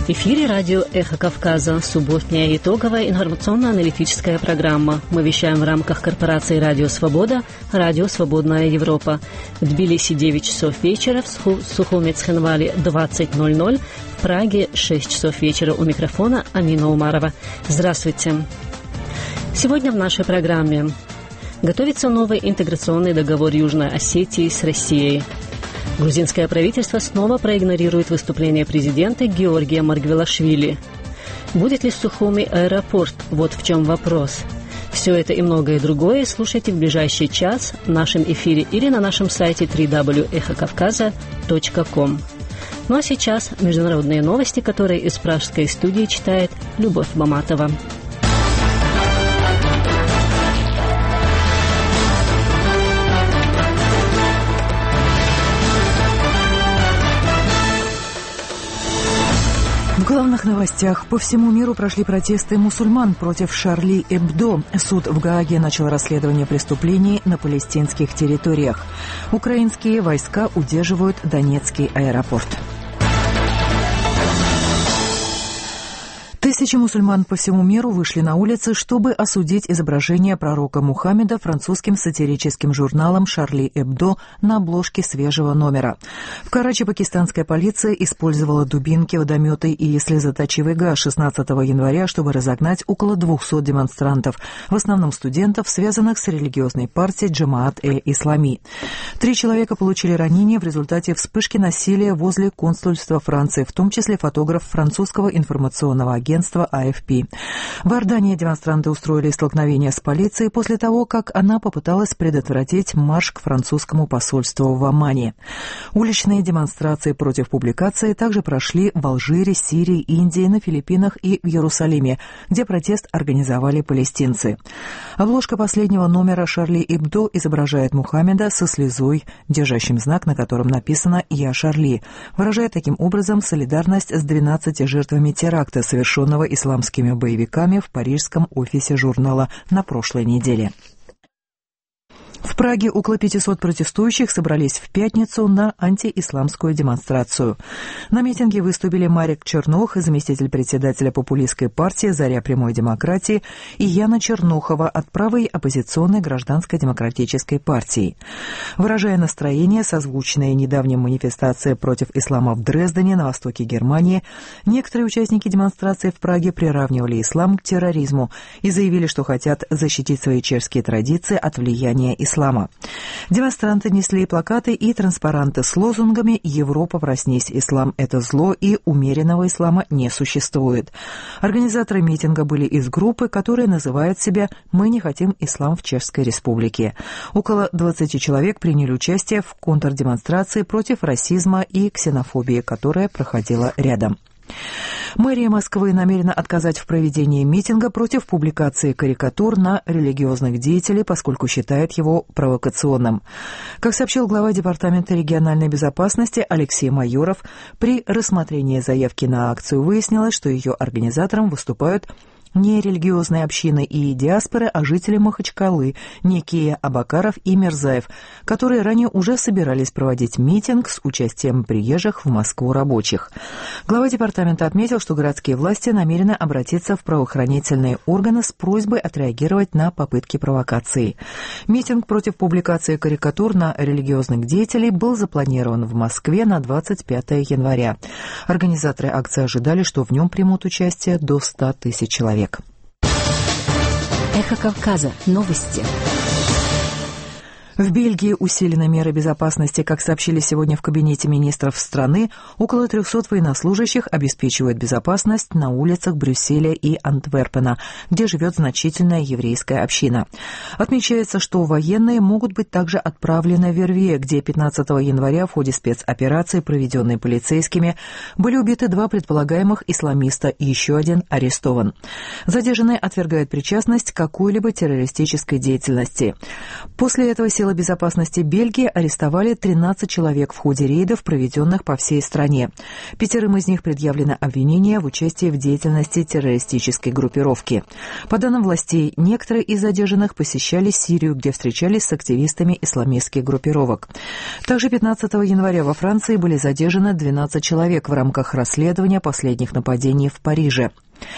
В эфире радио «Эхо Кавказа», субботняя итоговая информационно-аналитическая программа. Мы вещаем в рамках корпорации «Радио Свобода», «Радио Свободная Европа». В Тбилиси 9 часов вечера, в Сухуме Цхинвале 20:00, в Праге 6 часов вечера. У микрофона Амина Умарова. Здравствуйте. Сегодня в нашей программе готовится новый интеграционный договор Южной Осетии с Россией. Грузинское правительство снова проигнорирует выступление президента Георгия Маргвелашвили. Будет ли в Сухуми аэропорт? Вот в чем вопрос. Все это и многое другое слушайте в ближайший час в нашем эфире или на нашем сайте www.эхокавказа.ком. Ну а сейчас международные новости, которые из пражской студии читает Любовь Баматова. В главных новостях. По всему миру прошли протесты мусульман против Шарли Эбдо. Суд в Гааге начал расследование преступлений на палестинских территориях. Украинские войска удерживают Донецкий аэропорт. Тысячи мусульман по всему миру вышли на улицы, чтобы осудить изображение пророка Мухаммеда французским сатирическим журналом «Шарли Эбдо» на обложке свежего номера. В Карачи пакистанская полиция использовала дубинки, водометы и слезоточивый газ 16 января, чтобы разогнать около 200 демонстрантов, в основном студентов, связанных с религиозной партией Джамаат-Ислами. 3 человека получили ранения в результате вспышки насилия возле консульства Франции, в том числе фотограф французского информационного агентства АФП. В Иордании демонстранты устроили столкновение с полицией после того, как она попыталась предотвратить марш к французскому посольству в Омане. Уличные демонстрации против публикации также прошли в Алжире, Сирии, Индии, на Филиппинах и в Иерусалиме, где протест организовали палестинцы. Обложка последнего номера «Шарли Эбдо» изображает Мухаммеда со слезой, держащим знак, на котором написано «Я Шарли», выражая таким образом солидарность с 12 жертвами теракта, совершенного исламскими боевиками в парижском офисе журнала на прошлой неделе. В Праге около 500 протестующих собрались в пятницу на антиисламскую демонстрацию. На митинге выступили Марек Чернох, заместитель председателя популистской партии «Заря прямой демократии», и Яна Чернухова от правой оппозиционной гражданско-демократической партии. Выражая настроение, созвучное недавним манифестациям против ислама в Дрездене на востоке Германии, некоторые участники демонстрации в Праге приравнивали ислам к терроризму и заявили, что хотят защитить свои чешские традиции от влияния ислама. Демонстранты несли плакаты и транспаранты с лозунгами «Европа, проснись, ислам – это зло» и «Умеренного ислама не существует». Организаторы митинга были из группы, которая называет себя «Мы не хотим ислам в Чешской Республике». Около 20 человек приняли участие в контрдемонстрации против расизма и ксенофобии, которая проходила рядом. Мэрия Москвы намерена отказать в проведении митинга против публикации карикатур на религиозных деятелей, поскольку считает его провокационным. Как сообщил глава Департамента региональной безопасности Алексей Майоров, при рассмотрении заявки на акцию выяснилось, что ее организатором выступают не религиозные общины и диаспоры, а жители Махачкалы, некие Абакаров и Мирзаев, которые ранее уже собирались проводить митинг с участием приезжих в Москву рабочих. Глава департамента отметил, что городские власти намерены обратиться в правоохранительные органы с просьбой отреагировать на попытки провокации. Митинг против публикации карикатур на религиозных деятелей был запланирован в Москве на 25 января. Организаторы акции ожидали, что в нем примут участие до 100 тысяч человек. Эхо Кавказа. Новости. В Бельгии усилены меры безопасности. Как сообщили сегодня в кабинете министров страны, около 300 военнослужащих обеспечивают безопасность на улицах Брюсселя и Антверпена, где живет значительная еврейская община. Отмечается, что военные могут быть также отправлены в Вервье, где 15 января в ходе спецоперации, проведенной полицейскими, были убиты 2 предполагаемых исламиста и еще 1 арестован. Задержанные отвергают причастность к какой-либо террористической деятельности. После этого силы силы безопасности Бельгии арестовали 13 человек в ходе рейдов, проведенных по всей стране. 5 из них предъявлено обвинение в участии в деятельности террористической группировки. По данным властей, некоторые из задержанных посещали Сирию, где встречались с активистами исламистских группировок. Также 15 января во Франции были задержаны 12 человек в рамках расследования последних нападений в Париже.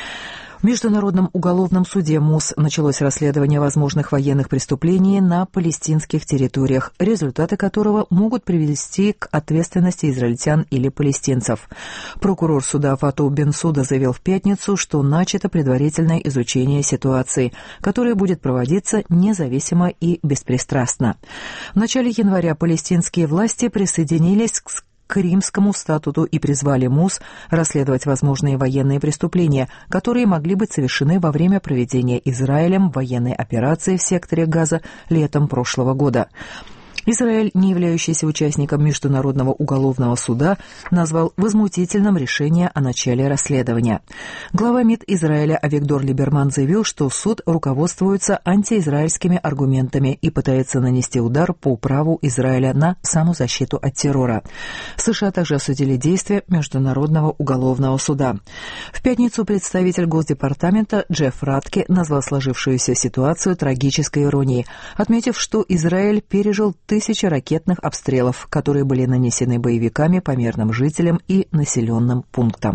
В Международном уголовном суде МУС началось расследование возможных военных преступлений на палестинских территориях, результаты которого могут привести к ответственности израильтян или палестинцев. Прокурор суда Фату Бенсуда заявил в пятницу, что начато предварительное изучение ситуации, которое будет проводиться независимо и беспристрастно. В начале января палестинские власти присоединились к Римскому статуту и призвали МУС расследовать возможные военные преступления, которые могли быть совершены во время проведения Израилем военной операции в секторе Газа летом прошлого года. Израиль, не являющийся участником Международного уголовного суда, назвал возмутительным решение о начале расследования. Глава МИД Израиля Авигдор Либерман заявил, что суд руководствуется антиизраильскими аргументами и пытается нанести удар по праву Израиля на самозащиту от террора. США также осудили действия Международного уголовного суда. В пятницу представитель Госдепартамента Джефф Ратке назвал сложившуюся ситуацию трагической иронией, отметив, что Израиль пережил тысячи ракетных обстрелов, которые были нанесены боевиками по мирным жителям и населенным пунктам.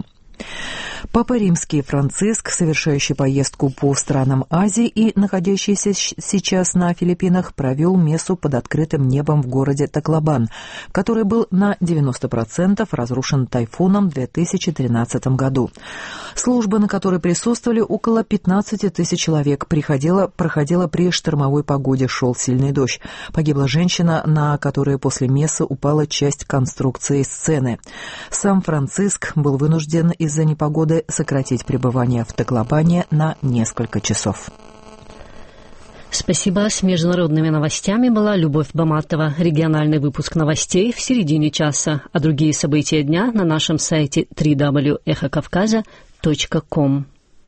Папа Римский Франциск, совершающий поездку по странам Азии и находящийся сейчас на Филиппинах, провел мессу под открытым небом в городе Таклобан, который был на 90% разрушен тайфуном в 2013 году. Служба, на которой присутствовали около 15 тысяч человек, проходила при штормовой погоде, шел сильный дождь. Погибла женщина, на которой после мессы упала часть конструкции сцены. Сам Франциск был вынужден из-за непогоды сократить пребывание в Таклобане на несколько часов. Спасибо. С международными новостями была Любовь Баматова. Региональный выпуск новостей в середине часа, а другие события дня на нашем сайте www.эхокавказа.ком.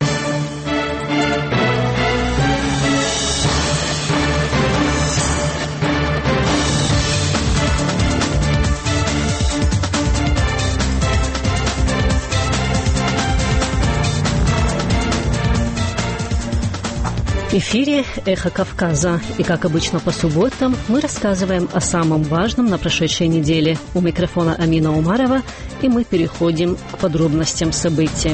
В эфире «Эхо Кавказа». И, как обычно, по субботам мы рассказываем о самом важном на прошедшей неделе. У микрофона Амина Умарова, и мы переходим к подробностям событий.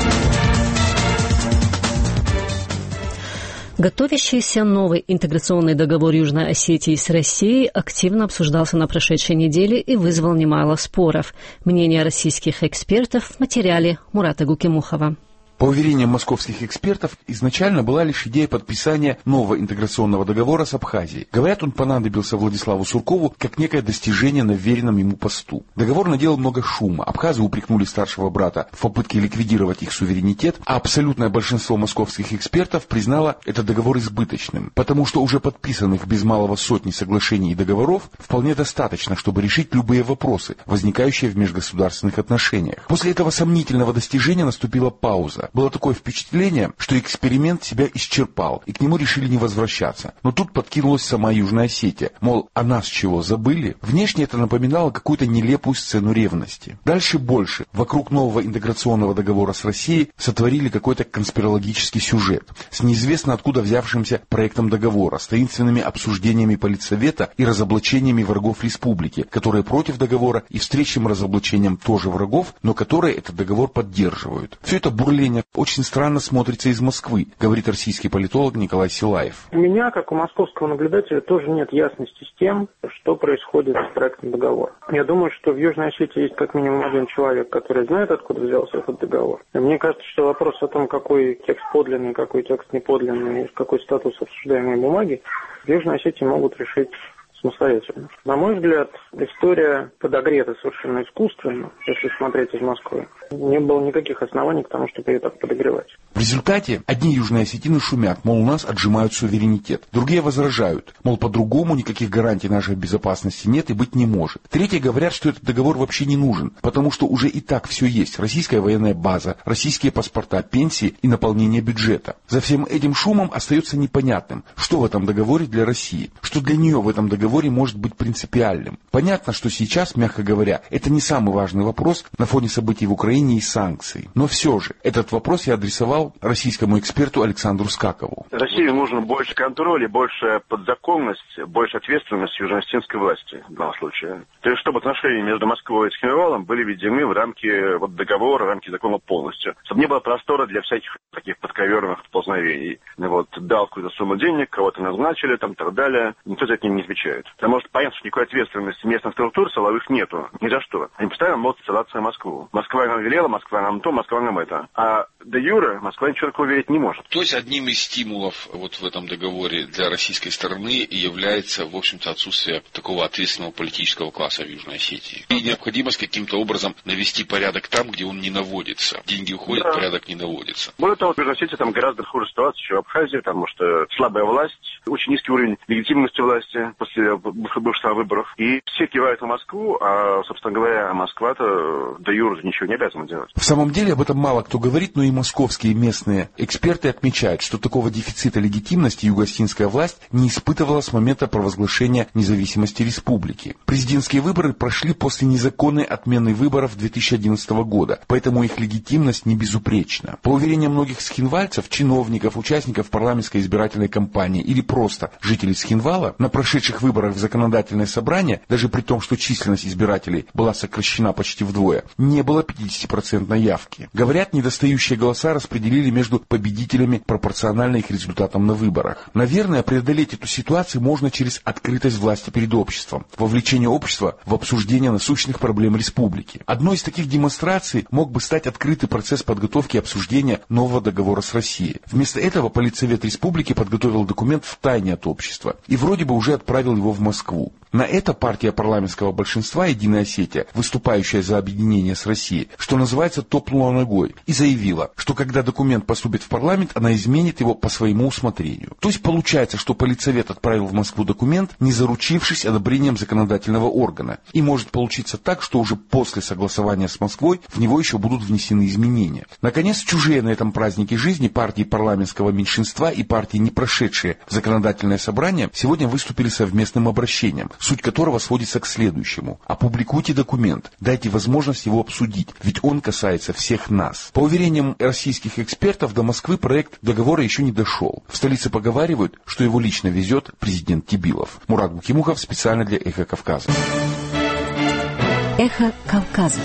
Готовящийся новый интеграционный договор Южной Осетии с Россией активно обсуждался на прошедшей неделе и вызвал немало споров. Мнение российских экспертов в материале Мурата Гукимухова. По уверениям московских экспертов, изначально была лишь идея подписания нового интеграционного договора с Абхазией. Говорят, он понадобился Владиславу Суркову как некое достижение на вверенном ему посту. Договор наделал много шума. Абхазы упрекнули старшего брата в попытке ликвидировать их суверенитет, а абсолютное большинство московских экспертов признало этот договор избыточным, потому что уже подписанных без малого сотни соглашений и договоров вполне достаточно, чтобы решить любые вопросы, возникающие в межгосударственных отношениях. После этого сомнительного достижения наступила пауза. Было такое впечатление, что эксперимент себя исчерпал, и к нему решили не возвращаться. Но тут подкинулась сама Южная Осетия. Мол, а нас чего, забыли? Внешне это напоминало какую-то нелепую сцену ревности. Дальше больше. Вокруг нового интеграционного договора с Россией сотворили какой-то конспирологический сюжет с неизвестно откуда взявшимся проектом договора, с таинственными обсуждениями политсовета и разоблачениями врагов республики, которые против договора, и встречным разоблачением тоже врагов, но которые этот договор поддерживают. Все это бурление очень странно смотрится из Москвы, говорит российский политолог Николай Силаев. У меня, как у московского наблюдателя, тоже нет ясности с тем, что происходит с проектом договора. Я думаю, что в Южной Осетии есть как минимум один человек, который знает, откуда взялся этот договор. И мне кажется, что вопрос о том, какой текст подлинный, какой текст неподлинный, какой статус обсуждаемой бумаги, в Южной Осетии могут решить самостоятельно. На мой взгляд, история подогрета совершенно искусственно, если смотреть из Москвы. Не было никаких оснований к тому, чтобы ее так подогревать. В результате одни южные осетины шумят, мол, у нас отжимают суверенитет. Другие возражают, мол, по-другому никаких гарантий нашей безопасности нет и быть не может. Третьи говорят, что этот договор вообще не нужен, потому что уже и так все есть. Российская военная база, российские паспорта, пенсии и наполнение бюджета. За всем этим шумом остается непонятным, что в этом договоре для России, что для нее в этом договоре может быть принципиальным. Понятно, что сейчас, мягко говоря, это не самый важный вопрос на фоне событий в Украине и санкций. Но все же, этот вопрос я адресовал российскому эксперту Александру Скакову. России нужно больше контроля, больше подзаконности, больше ответственности южно-осетинской власти в данном случае. То есть, чтобы отношения между Москвой и Цхинвалом были введены в рамки договора, в рамки закона полностью. Чтобы не было простора для всяких таких подковерных поползновений. Дал какую-то сумму денег, кого-то назначили, там, и так далее. Никто за это не отвечает. Потому что понятно, что никакой ответственности местных структур силовых нету. Ни за что. Они постоянно могут ссылаться на Москву. Москва нам велела, Москва нам то, Москва нам это. А де юре Москва ничего такого верить не может. То есть одним из стимулов в этом договоре для российской стороны является, в общем-то, отсутствие такого ответственного политического класса в Южной Осетии. И необходимость каким-то образом навести порядок там, где он не наводится. Деньги уходят, да. Порядок не наводится. Более того, в Южной Осетии там гораздо хуже ситуация, чем в Абхазии, потому что слабая власть, очень низкий уровень легитимности власти после бывших выборов. И все кивают на Москву, а, собственно говоря, Москва-то де юре ничего не обязана делать. В самом деле об этом мало кто говорит, но и московские местные эксперты отмечают, что такого дефицита легитимности юго-осетинская власть не испытывала с момента провозглашения независимости республики. Президентские выборы прошли после незаконной отмены выборов 2011 года, поэтому их легитимность не безупречна. По уверениям многих схинвальцев, чиновников, участников парламентской избирательной кампании или просто жителей Цхинвала, на прошедших выборах в законодательное собрание, даже при том, что численность избирателей была сокращена почти вдвое, не было 50% явки. Говорят, недостающие голоса распределили между победителями пропорционально их результатам на выборах. Наверное, преодолеть эту ситуацию можно через открытость власти перед обществом, вовлечение общества в обсуждение насущных проблем республики. Одной из таких демонстраций мог бы стать открытый процесс подготовки и обсуждения нового договора с Россией. Вместо этого Политсовет Республики подготовил документ втайне от общества и вроде бы уже отправил его в Москву. На это партия парламентского большинства «Единая Осетия», выступающая за объединение с Россией, что называется, топнула ногой и заявила, что когда документ поступит в парламент, она изменит его по своему усмотрению. То есть получается, что Политсовет отправил в Москву документ, не заручившись одобрением законодательного органа. И может получиться так, что уже после согласования с Москвой в него еще будут внесены изменения. Наконец, чужие на этом празднике жизни партии парламентского меньшинства и партии, не прошедшие в законодательное собрание, сегодня выступили совместным обращением, суть которого сводится к следующему. Опубликуйте документ, дайте возможность его обсудить, ведь он касается всех нас. По уверениям российских экспертов, до Москвы проект договора еще не дошел. В столице поговаривают, что его лично везет президент Тибилов. Мурат Букимухов специально для «Эхо Кавказа». «Эхо Кавказа».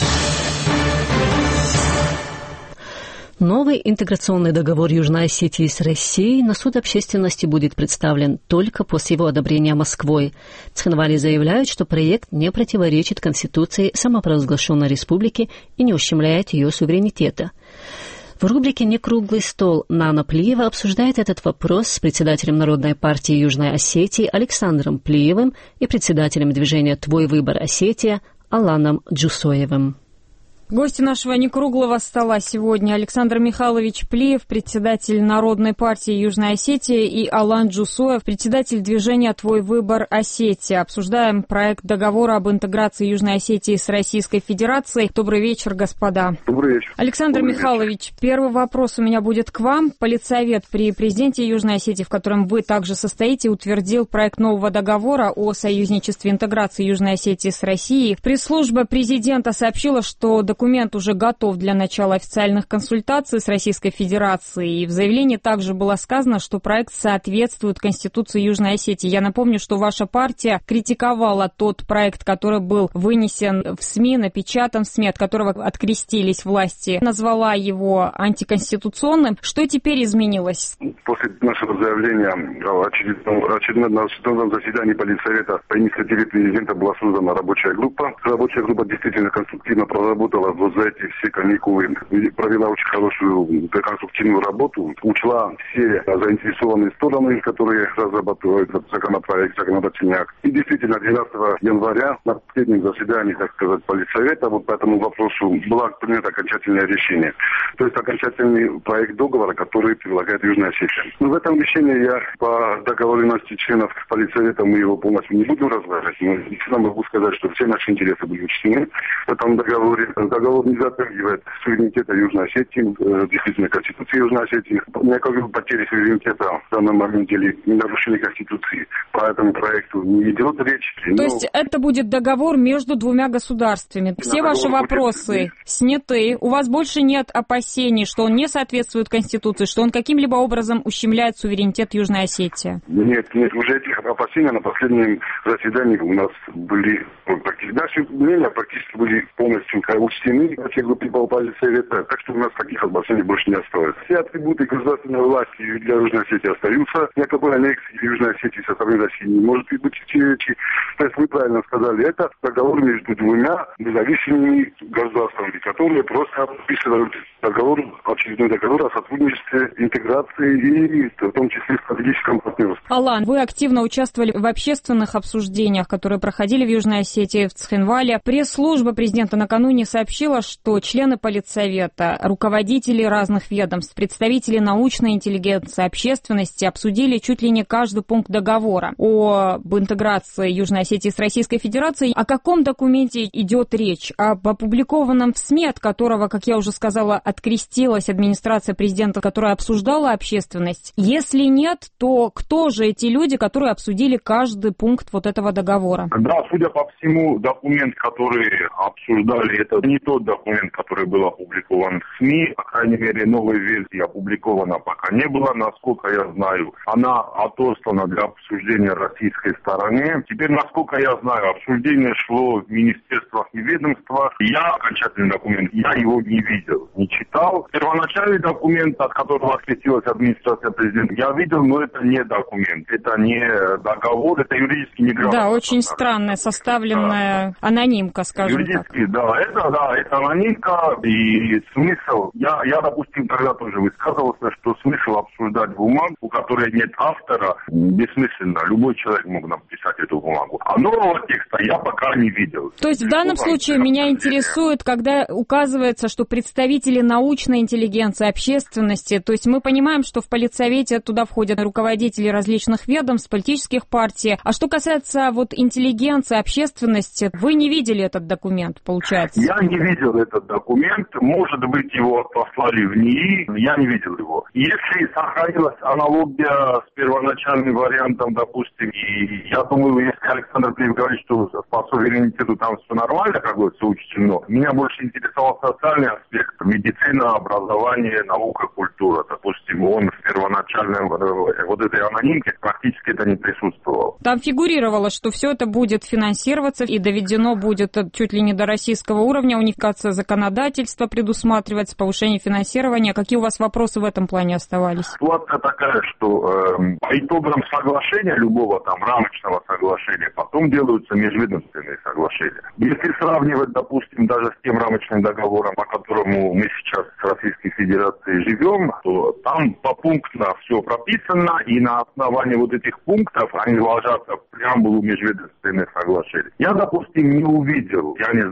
Новый интеграционный договор Южной Осетии с Россией на суд общественности будет представлен только после его одобрения Москвой. Цхинвали заявляют, что проект не противоречит Конституции самопровозглашенной республики и не ущемляет ее суверенитета. В рубрике «Некруглый стол» Нана Плиева обсуждает этот вопрос с председателем Народной партии Южной Осетии Александром Плиевым и председателем движения «Твой выбор, Осетия» Аланом Джусоевым. Гости нашего некруглого стола сегодня Александр Михайлович Плиев, председатель Народной партии Южной Осетии, и Алан Джусоев, председатель движения «Твой выбор, Осетия». Обсуждаем проект договора об интеграции Южной Осетии с Российской Федерацией. Добрый вечер, господа. Добрый вечер. Александр Михайлович, первый вопрос у меня будет к вам. Политсовет при президенте Южной Осетии, в котором вы также состоите, утвердил проект нового договора о союзничестве и интеграции Южной Осетии с Россией. Пресс-служба президента сообщила, что документ уже готов для начала официальных консультаций с Российской Федерацией. И в заявлении также было сказано, что проект соответствует Конституции Южной Осетии. Я напомню, что ваша партия критиковала тот проект, который был вынесен в СМИ, напечатан в СМИ, от которого открестились власти, назвала его антиконституционным. Что теперь изменилось? После нашего заявления о очередном заседании Политсовета по инициативе президента была создана рабочая группа. Рабочая группа действительно конструктивно проработала Догова вот за эти все каникулы провела очень хорошую конструктивную работу, учла все заинтересованные стороны, которые разрабатывают законопроект, законодательный акт. И действительно, 12 января на последнем заседании, так сказать, Политсовета вот по этому вопросу было принято окончательное решение. То есть окончательный проект договора, который предлагает Южная Осетия. Но в этом решении я по договоренности членов Политсовета мы его полностью не будем разглашать, но действительно могу сказать, что все наши интересы были учтены в этом договоре. Договор не затрагивает суверенитета Южной Осетии, действительно Конституции Южной Осетии. Никакой потери суверенитета в данном моменте или нарушения Конституции по этому проекту не идет речь. То есть это будет договор между двумя государствами. Все ваши вопросы сняты. У вас больше нет опасений, что он не соответствует Конституции, что он каким-либо образом ущемляет суверенитет Южной Осетии? Нет, уже этих опасений на последнем заседании у нас были практически. Наши мнения практически были полностью учтены на тех группе Политсовета, так что у нас таких опасений больше не осталось. Все атрибуты государственной власти для Южной Осетии остаются. Никакой аннексии Южной Осетии со стороны России не может быть речи. То есть вы правильно сказали, это договор между двумя независимыми государствами, которые просто подписывают очередной договор о сотрудничестве, интеграции и в том числе стратегическом партнерстве. Алан, вы активно участвовали в общественных обсуждениях, которые проходили в Южной Осетии, в Цхинвале. Пресс-служба президента накануне сообщила, что члены Политсовета, руководители разных ведомств, представители научной интеллигенции, общественности обсудили чуть ли не каждый пункт договора об интеграции Южной Осетии с Российской Федерацией. О каком документе идет речь? Об опубликованном в СМИ, от которого, как я уже сказала, открестилась администрация президента, которая обсуждала общественность? Если нет, то кто же эти люди, которые обсудили каждый пункт вот этого договора? Да, судя по всему, документ, который обсуждали, это не тот документ, который был опубликован в СМИ. По крайней мере, новой версии опубликована пока не было, насколько я знаю. Она отослана для обсуждения российской стороне. Теперь, насколько я знаю, обсуждение шло в министерствах и ведомствах. Я окончательный документ, я его не видел, не читал. Первоначальный документ, от которого открестилась администрация президента, я видел, но это не документ, это не договор, это юридически неграмотно. Да, очень странная, составленная анонимка, скажем юридически, так. Это анонимка, и смысл, я, допустим, тогда тоже высказывался, что смысл обсуждать бумагу, у которой нет автора, бессмысленно, любой человек мог написать эту бумагу. А нового текста я пока не видел. То есть в данном случае меня интересует, когда указывается, что представители научной интеллигенции, общественности, то есть мы понимаем, что в Политсовете туда входят руководители различных ведомств, политических партий. А что касается вот интеллигенции, общественности, вы не видели этот документ, получается? Я не видел этот документ. Может быть, его послали в НИИ. Я не видел его. Если сохранилась аналогия с первоначальным вариантом, допустим, и я думаю, если Александр Плиев говорит, что по суверенитету там все нормально, как бы все учтено, меня больше интересовал социальный аспект. Медицина, образование, наука, культура. Допустим, он в первоначальном вот этой анонимке практически это не присутствовал. Там фигурировало, что все это будет финансироваться и доведено будет чуть ли не до российского уровня, унификация законодательства предусматривается, повышение финансирования. Какие у вас вопросы в этом плане оставались? Ситуация такая, что по итогам соглашения, любого там рамочного соглашения, потом делаются межведомственные соглашения. Если сравнивать, допустим, даже с тем рамочным договором, по которому мы сейчас с Российской Федерацией живем, то там попунктно все прописано, и на основании вот этих пунктов они ложатся в преамбулу межведомственных соглашений. Я, допустим, не увидел,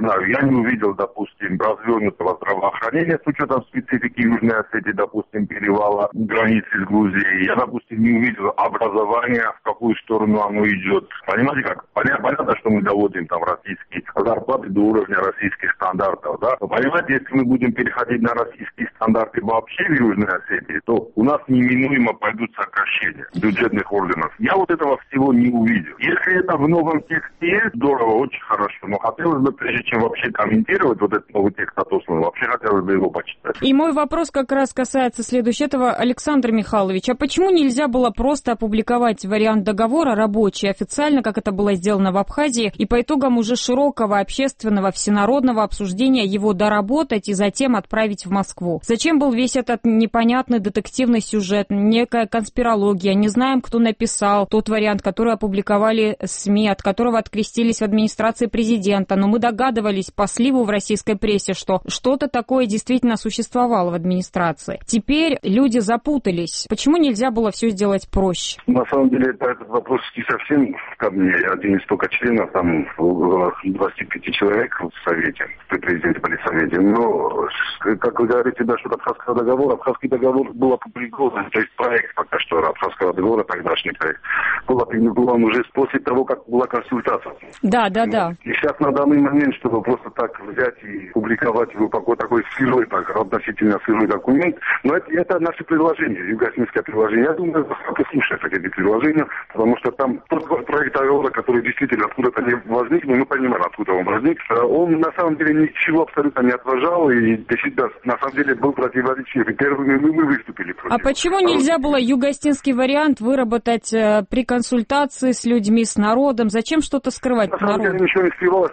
допустим, развернутого здравоохранения с учетом специфики Южной Осетии, допустим, перевала границы с Грузией. Я, допустим, не увидел образования, в какую сторону оно идет. Понимаете как? Понятно, что мы доводим там российские зарплаты до уровня российских стандартов, да? Но понимаете, если мы будем переходить на российские стандарты вообще в Южной Осетии, то у нас неминуемо пойдут сокращения бюджетных органов. Я вот этого всего не увидел. Если это в новом тексте есть, здорово, очень хорошо. Но хотелось бы, прежде чем вообще комментировать вот этот новый текст отосланный, вообще хотелось бы его почитать. И мой вопрос как раз касается следующего. Александр Михайлович, а почему нельзя было просто опубликовать вариант договора рабочий, официально, как это было сделано в Абхазии, и по итогам уже широкого общественного всенародного обсуждения его доработать и затем отправить в Москву? Зачем был весь этот непонятный детективный сюжет, некая конспирология? Не знаем, кто написал тот вариант, который опубликовали СМИ, от которого открестились в администрации президента, но мы догадывались по сливу в России российской прессе, что что-то такое действительно существовало в администрации. Теперь люди запутались. Почему нельзя было все сделать проще? На самом деле, этот вопрос не совсем ко мне. Я один из только членов, там, 25 человек в Совете, при президенте Политсовете. Но, как вы говорите, да, что Абхазского договора, Абхазский договор был опубликован, то есть проект пока что Абхазского договора, тогдашний проект, был опубликован уже после того, как была консультация. Да. И сейчас на данный момент, чтобы просто так взять и публиковать его такой сырой, так, относительно сырой документ, но это наше предложение, югославское предложение. Я думаю, послушать эти предложения, потому что там тот проект договора, который действительно откуда-то не возник, но мы понимаем, откуда он возник, он на самом деле ничего абсолютно не отражал и действительно на самом деле был противоречив. И первыми мы выступили против. А почему нельзя было югостинский вариант выработать при консультации с людьми, с народом? Зачем что-то скрывать от народа? На самом деле ничего не скрывалось.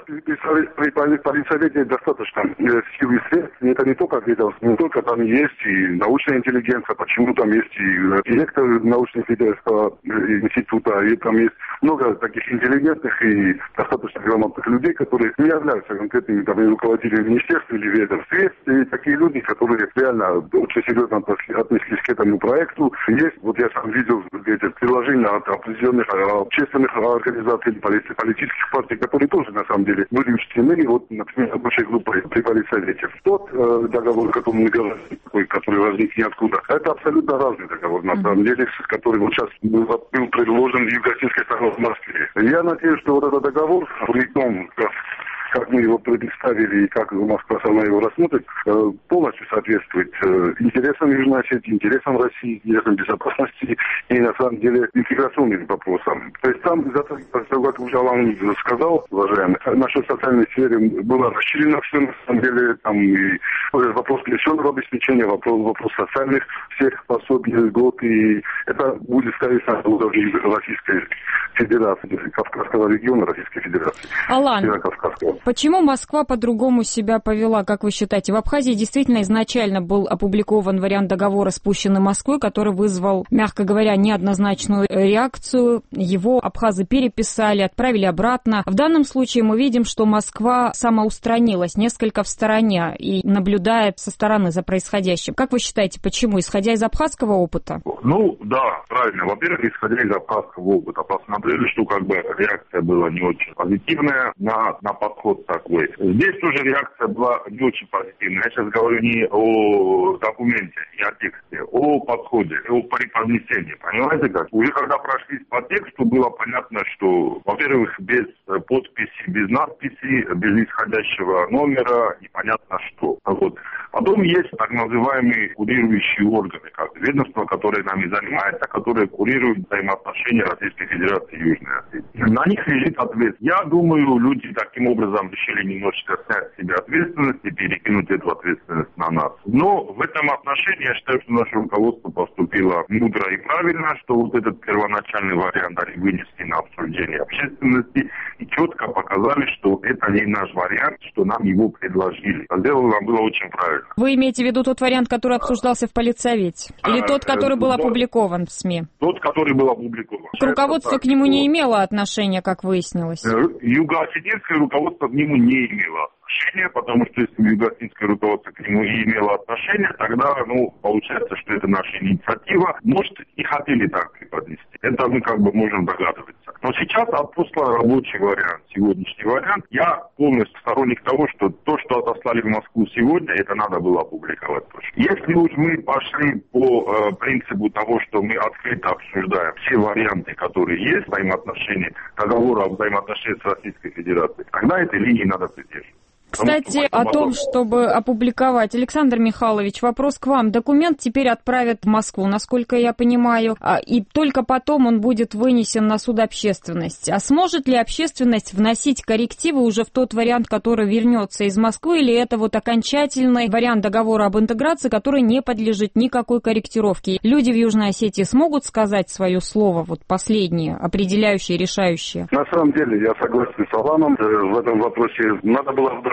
При Политсовете достаточно сил и средств. Это не только там есть и научная интеллигенция, почему там есть и директор научно-исследовательского института, и там есть много таких интеллигентных и достаточно грамотных людей, которые не являются конкретными руководителями министерств или ведомств. Есть и такие люди, которые реально очень серьезно отнеслись к этому проекту. Есть, вот я сам видел эти предложения от определенных общественных организаций, политических партий, которые тоже на самом деле были учтены, вот, например, рабочей группой при Политсовете. Тот договор, о котором мы говорим, который возник ниоткуда, это абсолютно разный договор, на самом деле, который вот сейчас был предложен в югославской стороне в Москве. Я надеюсь, что вот этот договор, при том, как мы его представили и как Москва сама его рассмотрит, полностью соответствует интересам Южной Осетии, интересам России, интересам безопасности и, на самом деле, интеграционным вопросам. То есть там, как уже Алан сказал, уважаемый, в нашей социальной сфере было расширено все, на самом деле, там и вопрос пенсионного обеспечения, вопрос социальных всех пособий, льгот, и это будет ставиться на уровне Российской Федерации, Кавказского региона Российской Федерации. Алан, почему Москва по-другому себя повела, как вы считаете? В Абхазии действительно изначально был опубликован вариант договора, спущенный Москвой, который вызвал, мягко говоря, неоднозначную реакцию. Его абхазы переписали, отправили обратно. В данном случае мы видим, что Москва самоустранилась, несколько в стороне и наблюдает со стороны за происходящим. Как вы считаете, почему? Исходя из абхазского опыта? Ну, да, правильно. Во-первых, исходя из абхазского опыта. Посмотрели, что как бы реакция была не очень позитивная на подход такой. Здесь тоже реакция была не очень позитивная. Я сейчас говорю не о документе, не о тексте, о подходе, о преподнесении. Понимаете как? Уже когда прошлись по тексту, было понятно, что, во-первых, без подписи, без надписи, без исходящего номера, непонятно что. Вот. Потом есть так называемые курирующие органы, как ведомство, которое нами занимается, которое курирует взаимоотношения Российской Федерации и Южной Осетии. На них лежит ответственность. Я думаю, люди таким образом решили немножечко снять с себя ответственность и перекинуть эту ответственность на нас. Но в этом отношении я считаю, что наше руководство поступило мудро и правильно, что вот этот первоначальный вариант они вынесли на обсуждение общественности и четко показали, что это не наш вариант, что нам его предложили. Сделано было очень правильно. Вы имеете в виду тот вариант, который обсуждался в Политсовете? Или тот, который был опубликован в СМИ? Тот, который был опубликован. Руководство к нему не имело отношения, как выяснилось? Юго-осетинское руководство к нему не имело отношения, потому что если юго-осетинское руководство к нему и имело отношение, тогда, получается, что это наша инициатива. Может, и хотели так преподнести. Это мы как бы можем догадываться. Но сейчас отослан рабочий вариант, сегодняшний вариант. Я полностью сторонник того, что то, что отослали в Москву сегодня, это надо было опубликовать тоже. Если уж мы пошли по принципу того, что мы открыто обсуждаем все варианты, которые есть в взаимоотношении, договора о взаимоотношениях с Российской Федерацией, тогда этой линии надо придерживаться. Кстати, о том, чтобы опубликовать. Александр Михайлович, вопрос к вам. Документ теперь отправят в Москву, насколько я понимаю, и только потом он будет вынесен на суд общественности. А сможет ли общественность вносить коррективы уже в тот вариант, который вернется из Москвы, или это вот окончательный вариант договора об интеграции, который не подлежит никакой корректировке? Люди в Южной Осетии смогут сказать свое слово, вот последнее, определяющее, решающее? На самом деле, я согласен с Аланом. В этом вопросе надо было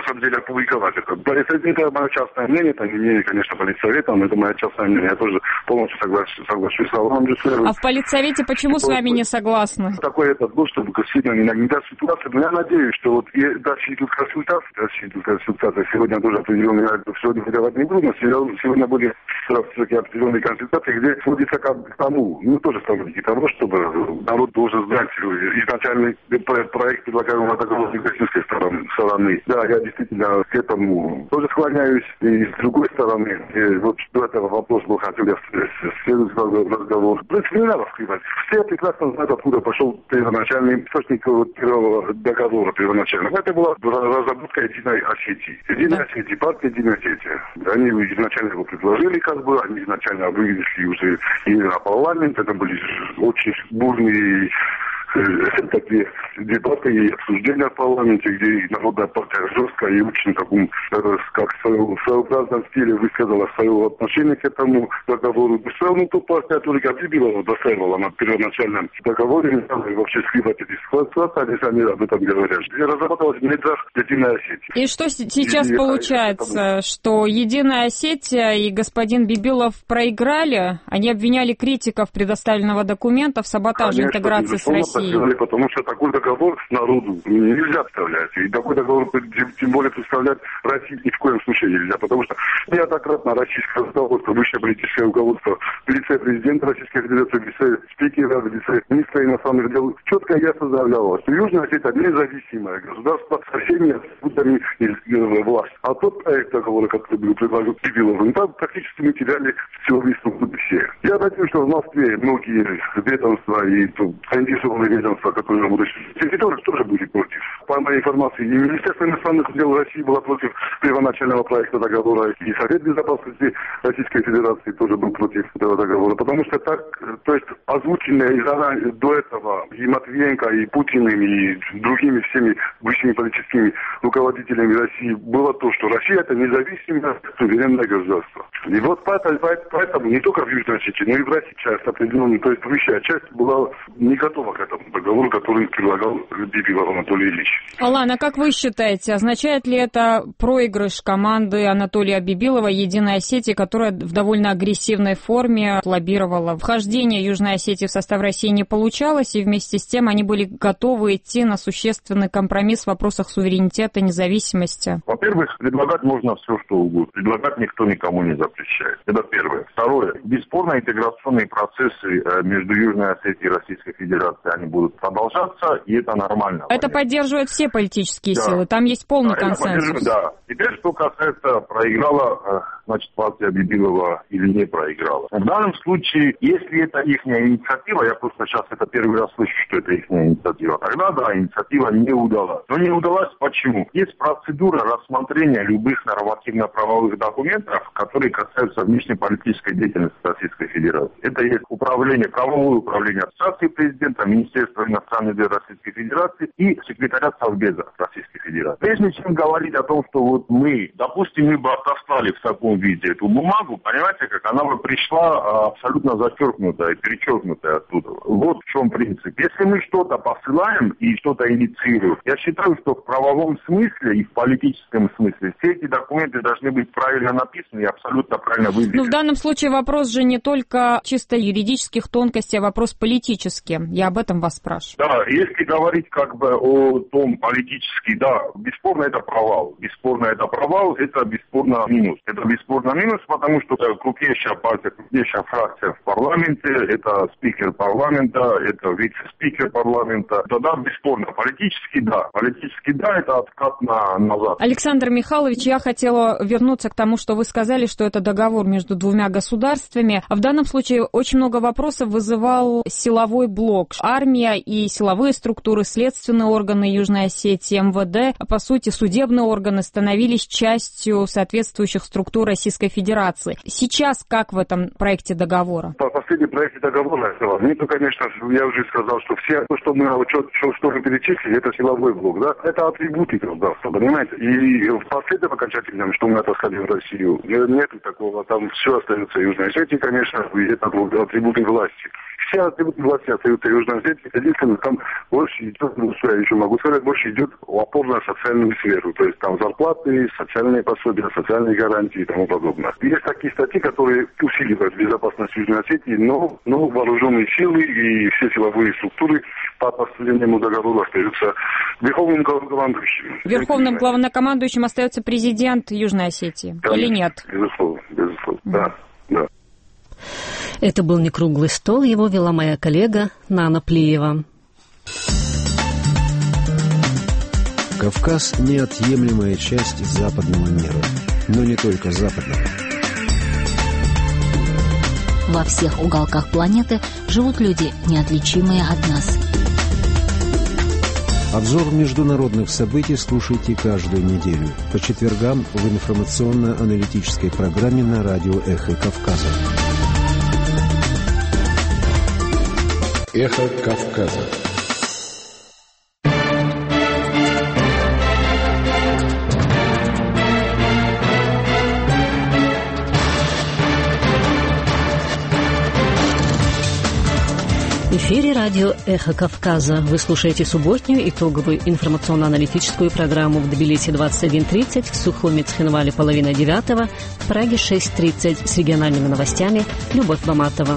самом деле опубликовать это. Это мое частное мнение, это не мнение, конечно, политсовета, но это мое частное мнение. Я тоже полностью соглашусь с Алланом Джусеровым. А в политсовете почему с вами не согласны? Такой этот был, чтобы сильно не нагнетать ситуацию. Но я надеюсь, что вот дальше идут консультации. Сегодня тоже определенные, сегодня выдавать не буду, но сегодня были все-таки определенные консультации, где сводится к тому, тоже сторонники того, чтобы народ должен знать изначальный проект предлагаемого договора с российской стороны. Да, я действительно к этому тоже склоняюсь. И с другой стороны, вот до этого вопроса был хотел я следующий разговор. В принципе, не надо скрывать. Все прекрасно знают, откуда пошел первоначальный источник первого договора первоначального. Это была разработка Единой Осетии. Единая Осетия, партия Единая Осетия. Они изначально его предложили, они изначально вынесли уже и на парламент. Это были очень бурные такие дебаты и обсуждения в парламенте, где Народная партия жестко и очень как в своеобразном стиле высказала свое отношение к этому договору. Все равно ту партия только Бибилова достаивала на первоначальном договоре, не стала вообще скрывать эти ситуации, они об этом говорят. И разработалась Единая Осетия. И что сейчас получается, что Единая Осетия и господин Бибилов проиграли? Они обвиняли критиков предоставленного документа в саботаже интеграции с Россией. Потому что такой договор народу нельзя представлять. И такой договор, тем более, представлять России ни в коем случае нельзя. Потому что неоднократно российское руководство, высшее политическое руководство в лице президента Российской Федерации, в лице спикера, в лице министра иностранных дел четко и ясно заявляло, что Южная Осетия независимое государство со всеми атрибутами власти. А тот проект договора, который был предложен Бибиловым, там практически мы теряли силовые все. Я надеюсь, что в Москве многие ведомства и заинтересованные ведомства, которые работают в территориях, тоже были против. По моей информации, и Министерство иностранных дел России было против первоначального проекта договора, и Совет Безопасности Российской Федерации тоже был против этого договора. Потому что то есть озвученное до этого и Матвиенко, и Путиным, и другими всеми высшими политическими руководителями России было то, что Россия это независимое суверенное государство. И вот поэтому не только в Южной Осетии, но и в России часть определенная, то есть высшая часть была не готова к этому договору, который предлагал Бибилов Анатолий Ильич. Алан, а как вы считаете, означает ли это проигрыш команды Анатолия Бибилова Единой Осетии, которая в довольно агрессивной форме лоббировала вхождение Южной Осетии в состав России не получалось, и вместе с тем они были готовы идти на существенный компромисс в вопросах суверенитета, независимости? Во-первых, предлагать можно все, что угодно. Предлагать никто никому не запрещает. Это первое. Второе. Бесспорно, интеграционные процессы между Южной Осетией и Российской Федерацией, они будут продолжаться, и это нормально. Это поддерживают все политические силы, там есть полный консенсус. Да. Теперь, что касается, проиграла, значит, партия Бибилова или не проиграла. В данном случае, если это их инициатива, я просто сейчас это первый раз слышу, что это их инициатива, тогда, да, инициатива не удалась. Но не удалась почему? Есть процедура рассмотрения любых нормативно-правовых документов, которые касаются внешнеполитической деятельности Российской Федерации. Это есть правовое управление администрации президента, Министерство иностранных дел Российской Федерации и секретариат Совбеза Российской Федерации. Прежде чем говорить о том, что вот мы, допустим, мы бы отослали в таком виде эту бумагу, понимаете, как она бы пришла абсолютно зачеркнутая, перечеркнутая оттуда. Вот в чем принцип. Если мы что-то посылаем и что-то инициируем, я считаю, что в правовом смысле и в политическом смысле все эти документы должны быть правильно написаны и абсолютно правильно выглядеть. Но в данном случае вопрос же не только чисто юридических тонкостей, а вопрос политический. Я об этом вас спрашиваю. Да, если говорить как бы о том политически, да, бесспорно это провал. Бесспорно это провал, это бесспорно минус. Это бесспорно минус, потому что это крупнейшая партия, крупнейшая фракция в парламенте, это спикер парламента, это вице-спикер парламента. Да, бесспорно. Политически да, это откат назад. Александр Михайлович, я хотела вернуться к тому, что вы сказали, что это договор между двумя государствами. В данном случае очень много вопросов вызывал силовой блок. Армия и силовые структуры, следственные органы Южной Осетии, МВД, по сути, судебные органы становились частью соответствующих структур Российской Федерации. Сейчас как в этом проекте договора? По последнем проекте договора, то, конечно, я уже сказал, что все, что мы перечислили, это силовой блок, да, это атрибуты государства, понимаете? И в последнем окончательном, что мы отослали в Россию, нет такого, там все остается Южной Осетии, конечно, и это атрибуты власти. все атрибуты власти остаются Южной Осетии. Единственное, там больше идет, что я еще могу сказать, больше идет опор на социальную сферу. То есть там зарплаты, социальные пособия, социальные гарантии и тому подобное. Есть такие статьи, которые усиливают безопасность Южной Осетии, но вооруженные силы и все силовые структуры по последнему договору остаются верховным главнокомандующим. Верховным главнокомандующим остается президент Южной Осетии, да, или нет? Безусловно, да. Это был «Не круглый стол», его вела моя коллега Нана Плиева. Кавказ – неотъемлемая часть западного мира, но не только западного. Во всех уголках планеты живут люди, неотличимые от нас. Обзор международных событий слушайте каждую неделю по четвергам в информационно-аналитической программе на радио «Эхо Кавказа». «Эхо Кавказа». В эфире радио «Эхо Кавказа». Вы слушаете субботнюю итоговую информационно-аналитическую программу в Тбилиси 21:30, в Сухуми Цхинвале 8:30, в Праге 6:30 с региональными новостями Любовь Баматова.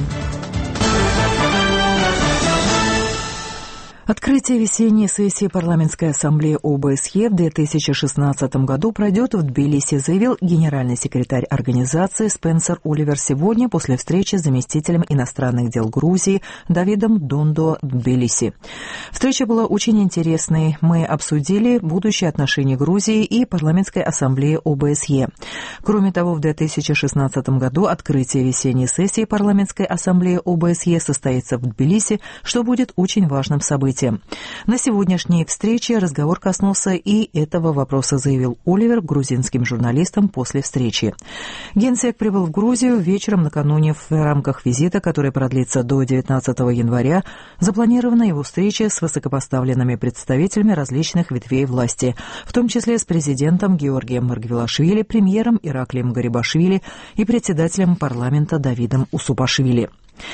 Открытие весенней сессии парламентской ассамблеи ОБСЕ в 2016 году пройдет в Тбилиси, заявил генеральный секретарь организации Спенсер Оливер сегодня после встречи с заместителем иностранных дел Грузии Давидом Дондо в Тбилиси. Встреча была очень интересной. Мы обсудили будущее отношения Грузии и парламентской ассамблеи ОБСЕ. Кроме того, в 2016 году открытие весенней сессии парламентской ассамблеи ОБСЕ состоится в Тбилиси, что будет очень важным событием. На сегодняшней встрече разговор коснулся и этого вопроса, заявил Оливер грузинским журналистам после встречи. Генсек прибыл в Грузию вечером накануне в рамках визита, который продлится до 19 января. Запланирована его встреча с высокопоставленными представителями различных ветвей власти, в том числе с президентом Георгием Маргвелашвили, премьером Ираклием Гарибашвили и председателем парламента Давидом Усупашвили.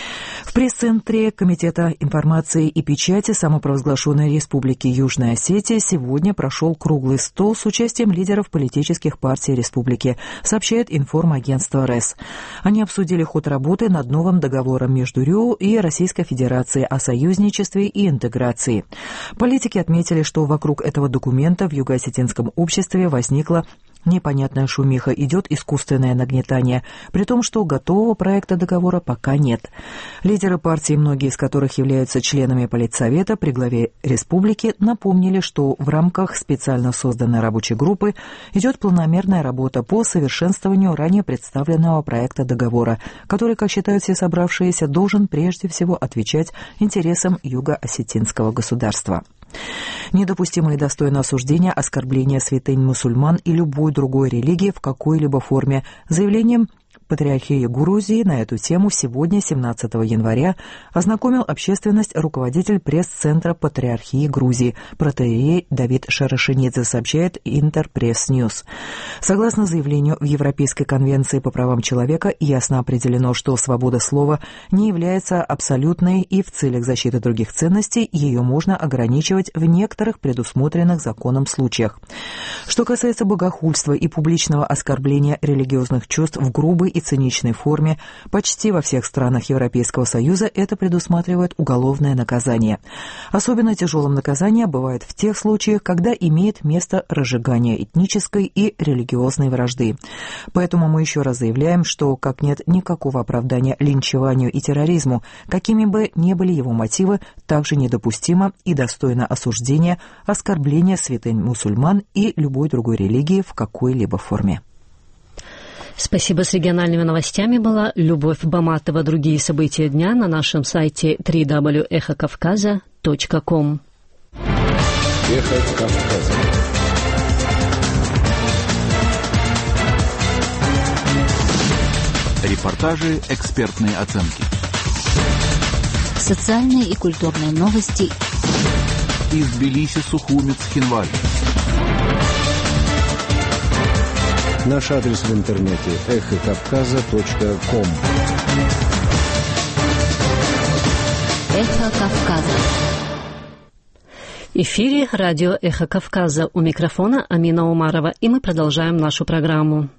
В пресс-центре Комитета информации и печати самопровозглашенной Республики Южная Осетия сегодня прошел круглый стол с участием лидеров политических партий республики, сообщает информагентство РЭС. Они обсудили ход работы над новым договором между РИО и Российской Федерацией о союзничестве и интеграции. Политики отметили, что вокруг этого документа в юго-осетинском обществе возникла непонятная шумиха, идет искусственное нагнетание, при том, что готового проекта договора пока нет. Лидеры партий, многие из которых являются членами Политсовета при главе республики, напомнили, что в рамках специально созданной рабочей группы идет планомерная работа по совершенствованию ранее представленного проекта договора, который, как считают все собравшиеся, должен прежде всего отвечать интересам юго-осетинского государства. Недопустимо и достойно осуждения оскорбления святынь мусульман и любой другой религии в какой-либо форме. Заявлением Патриархии Грузии на эту тему сегодня, 17 января, ознакомил общественность руководитель пресс-центра Патриархии Грузии, протоиерей Давид Шарашинидзе, сообщает Интерпресс-Ньюс. Согласно заявлению в Европейской конвенции по правам человека, ясно определено, что свобода слова не является абсолютной, и в целях защиты других ценностей ее можно ограничивать в некоторых предусмотренных законом случаях. Что касается богохульства и публичного оскорбления религиозных чувств в грубой и циничной форме, почти во всех странах Европейского Союза это предусматривает уголовное наказание. Особенно тяжелым наказание бывает в тех случаях, когда имеет место разжигание этнической и религиозной вражды. Поэтому мы еще раз заявляем, что как нет никакого оправдания линчеванию и терроризму, какими бы ни были его мотивы, также недопустимо и достойно осуждения оскорбление святынь мусульман и любой другой религии в какой-либо форме. Спасибо. С региональными новостями была Любовь Баматова. Другие события дня на нашем сайте www.echokavkaza.com. Эхо Кавказа. Репортажи, экспертные оценки. Социальные и культурные новости. Из Тбилиси, Сухуми, Цхинвали. Наш адрес в интернете – эхокавказа.ком. Эхо Кавказа. В эфире радио «Эхо Кавказа». У микрофона Амина Умарова. И мы продолжаем нашу программу.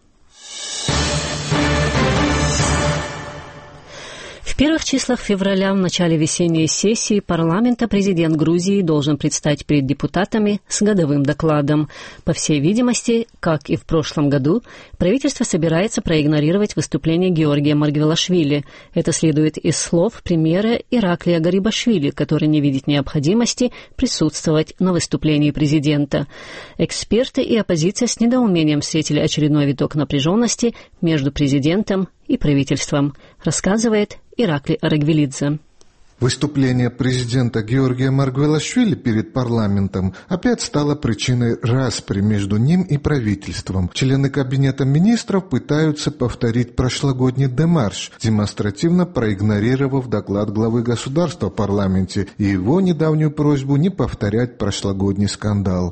В первых числах февраля, в начале весенней сессии парламента, президент Грузии должен предстать перед депутатами с годовым докладом. По всей видимости, как и в прошлом году, правительство собирается проигнорировать выступление Георгия Маргвелашвили. Это следует из слов премьера Ираклия Гарибашвили, который не видит необходимости присутствовать на выступлении президента. Эксперты и оппозиция с недоумением встретили очередной виток напряженности между президентом и правительством, рассказывает Ираклий Арагвелидзе. Выступление президента Георгия Маргвелашвили перед парламентом опять стало причиной распри между ним и правительством. Члены кабинета министров пытаются повторить прошлогодний демарш, демонстративно проигнорировав доклад главы государства в парламенте и его недавнюю просьбу не повторять прошлогодний скандал.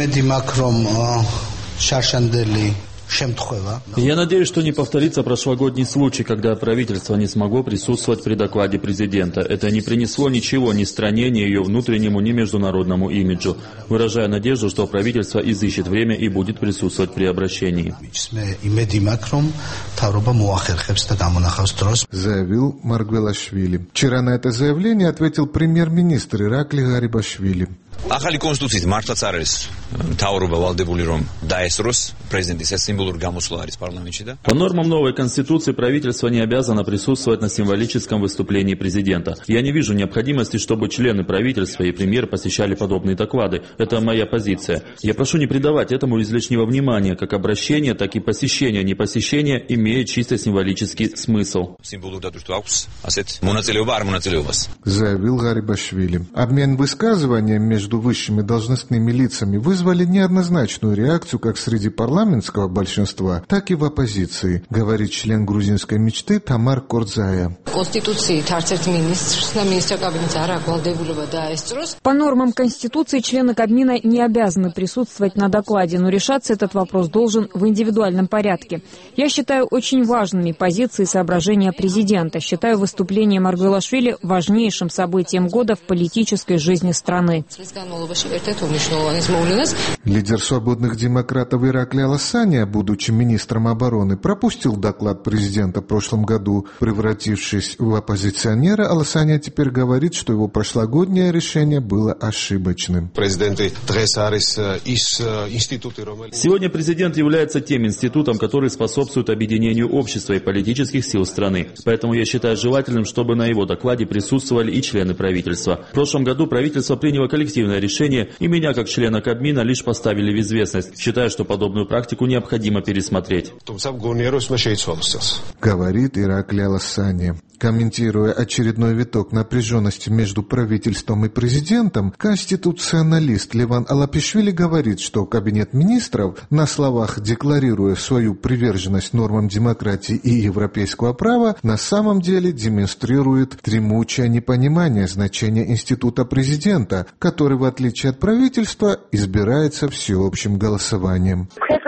Я надеюсь, что не повторится прошлогодний случай, когда правительство не смогло присутствовать при докладе президента. Это не принесло ничего ни стране, ни ее внутреннему, ни международному имиджу. Выражаю надежду, что правительство изыщет время и будет присутствовать при обращении. Заявил Маргвелашвили. Вчера на это заявление ответил премьер-министр Ираклий Гарибашвили. ახალი კონსტიტუციით მართლაც არ არის მთავრობა ვალდებული რომ დაესწროს პრეზიდენტის ეს სიმბოლური გამოსვლა არის პარლამენტში და По нормам новой конституции правительство не обязано присутствовать на символическом выступлении президента. Я не вижу необходимости, чтобы члены правительства и премьер посещали подобные доклады. Это моя позиция. Я прошу не придавать этому излишнего внимания, как обращение, так и посещение. Непосещение имеет чисто символический смысл. Заявил Гарибашвили. Обмен высказываниями между высшими должностными лицами вызвали неоднозначную реакцию как среди парламентского большинства, так и в оппозиции, говорит член грузинской мечты Тамар Кордзая. По нормам Конституции члены Кабмина не обязаны присутствовать на докладе, но решаться этот вопрос должен в индивидуальном порядке. Я считаю очень важными позиции и соображения президента. Считаю выступление Маргвелашвили важнейшим событием года в политической жизни страны. Лидер свободных демократов Ираклий Аласания, будучи министром обороны, пропустил доклад президента в прошлом году. Превратившись в оппозиционера, Аласания теперь говорит, что его прошлогоднее решение было ошибочным. Сегодня президент является тем институтом, который способствует объединению общества и политических сил страны. Поэтому я считаю желательным, чтобы на его докладе присутствовали и члены правительства. В прошлом году правительство приняло коллективное решение, и меня, как члена Кабмина, лишь поставили в известность. Считаю, что подобную практику необходимо пересмотреть. Говорит Ираклий Аласания. Комментируя очередной виток напряженности между правительством и президентом, конституционалист Леван Алапишвили говорит, что Кабинет министров, на словах декларируя свою приверженность нормам демократии и европейского права, на самом деле демонстрирует дремучее непонимание значения института президента, который, в отличие от правительства, избирается всеобщим голосованием.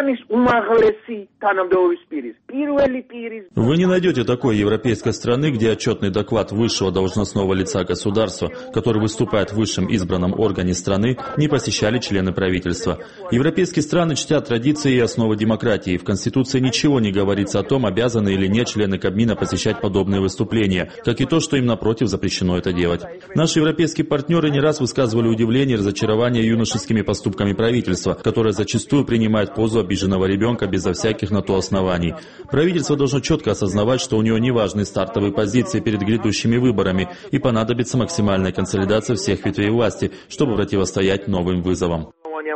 Вы не найдете такой европейской страны, где отчетный доклад высшего должностного лица государства, который выступает в высшем избранном органе страны, не посещали члены правительства. Европейские страны чтят традиции и основы демократии. В Конституции ничего не говорится о том, обязаны или нет члены Кабмина посещать подобные выступления, как и то, что им напротив запрещено это делать. Наши европейские партнеры не раз высказывали удивление и разочарование юношескими поступками правительства, которое зачастую принимает позу обиженного ребенка безо всяких на то оснований. Правительство должно четко осознавать, что у него неважные стартовые позиции перед грядущими выборами и понадобится максимальная консолидация всех ветвей власти, чтобы противостоять новым вызовам.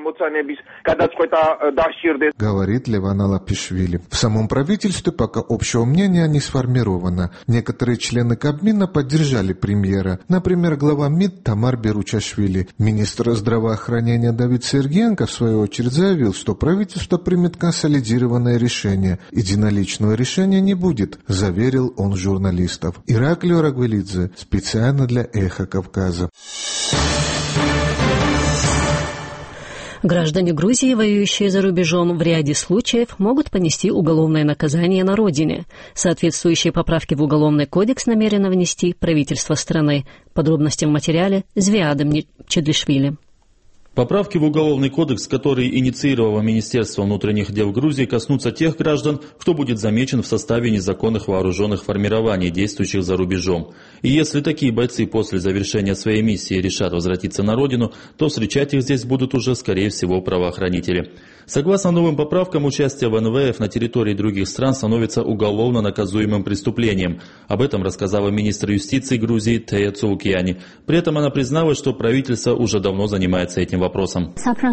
Говорит Леван Алапишвили. В самом правительстве пока общего мнения не сформировано. Некоторые члены Кабмина поддержали премьера. Например, глава МИД Тамар Беручашвили. Министр здравоохранения Давид Сергеенко в свою очередь заявил, что правительство примет консолидированное решение. Единоличного решения не будет, заверил он журналистов. Ираклий Арагвелидзе специально для «Эхо Кавказа». Граждане Грузии, воюющие за рубежом, в ряде случаев могут понести уголовное наказание на родине. Соответствующие поправки в Уголовный кодекс намерено внести правительство страны. Подробности в материале Звиадом Чедлишвили. Поправки в Уголовный кодекс, которые инициировало Министерство внутренних дел Грузии, коснутся тех граждан, кто будет замечен в составе незаконных вооруженных формирований, действующих за рубежом. И если такие бойцы после завершения своей миссии решат возвратиться на родину, то встречать их здесь будут уже, скорее всего, правоохранители. Согласно новым поправкам, участие в НВФ на территории других стран становится уголовно наказуемым преступлением. Об этом рассказала министр юстиции Грузии Тея Цулукияни. При этом она призналась, что правительство уже давно занимается этим вопросом.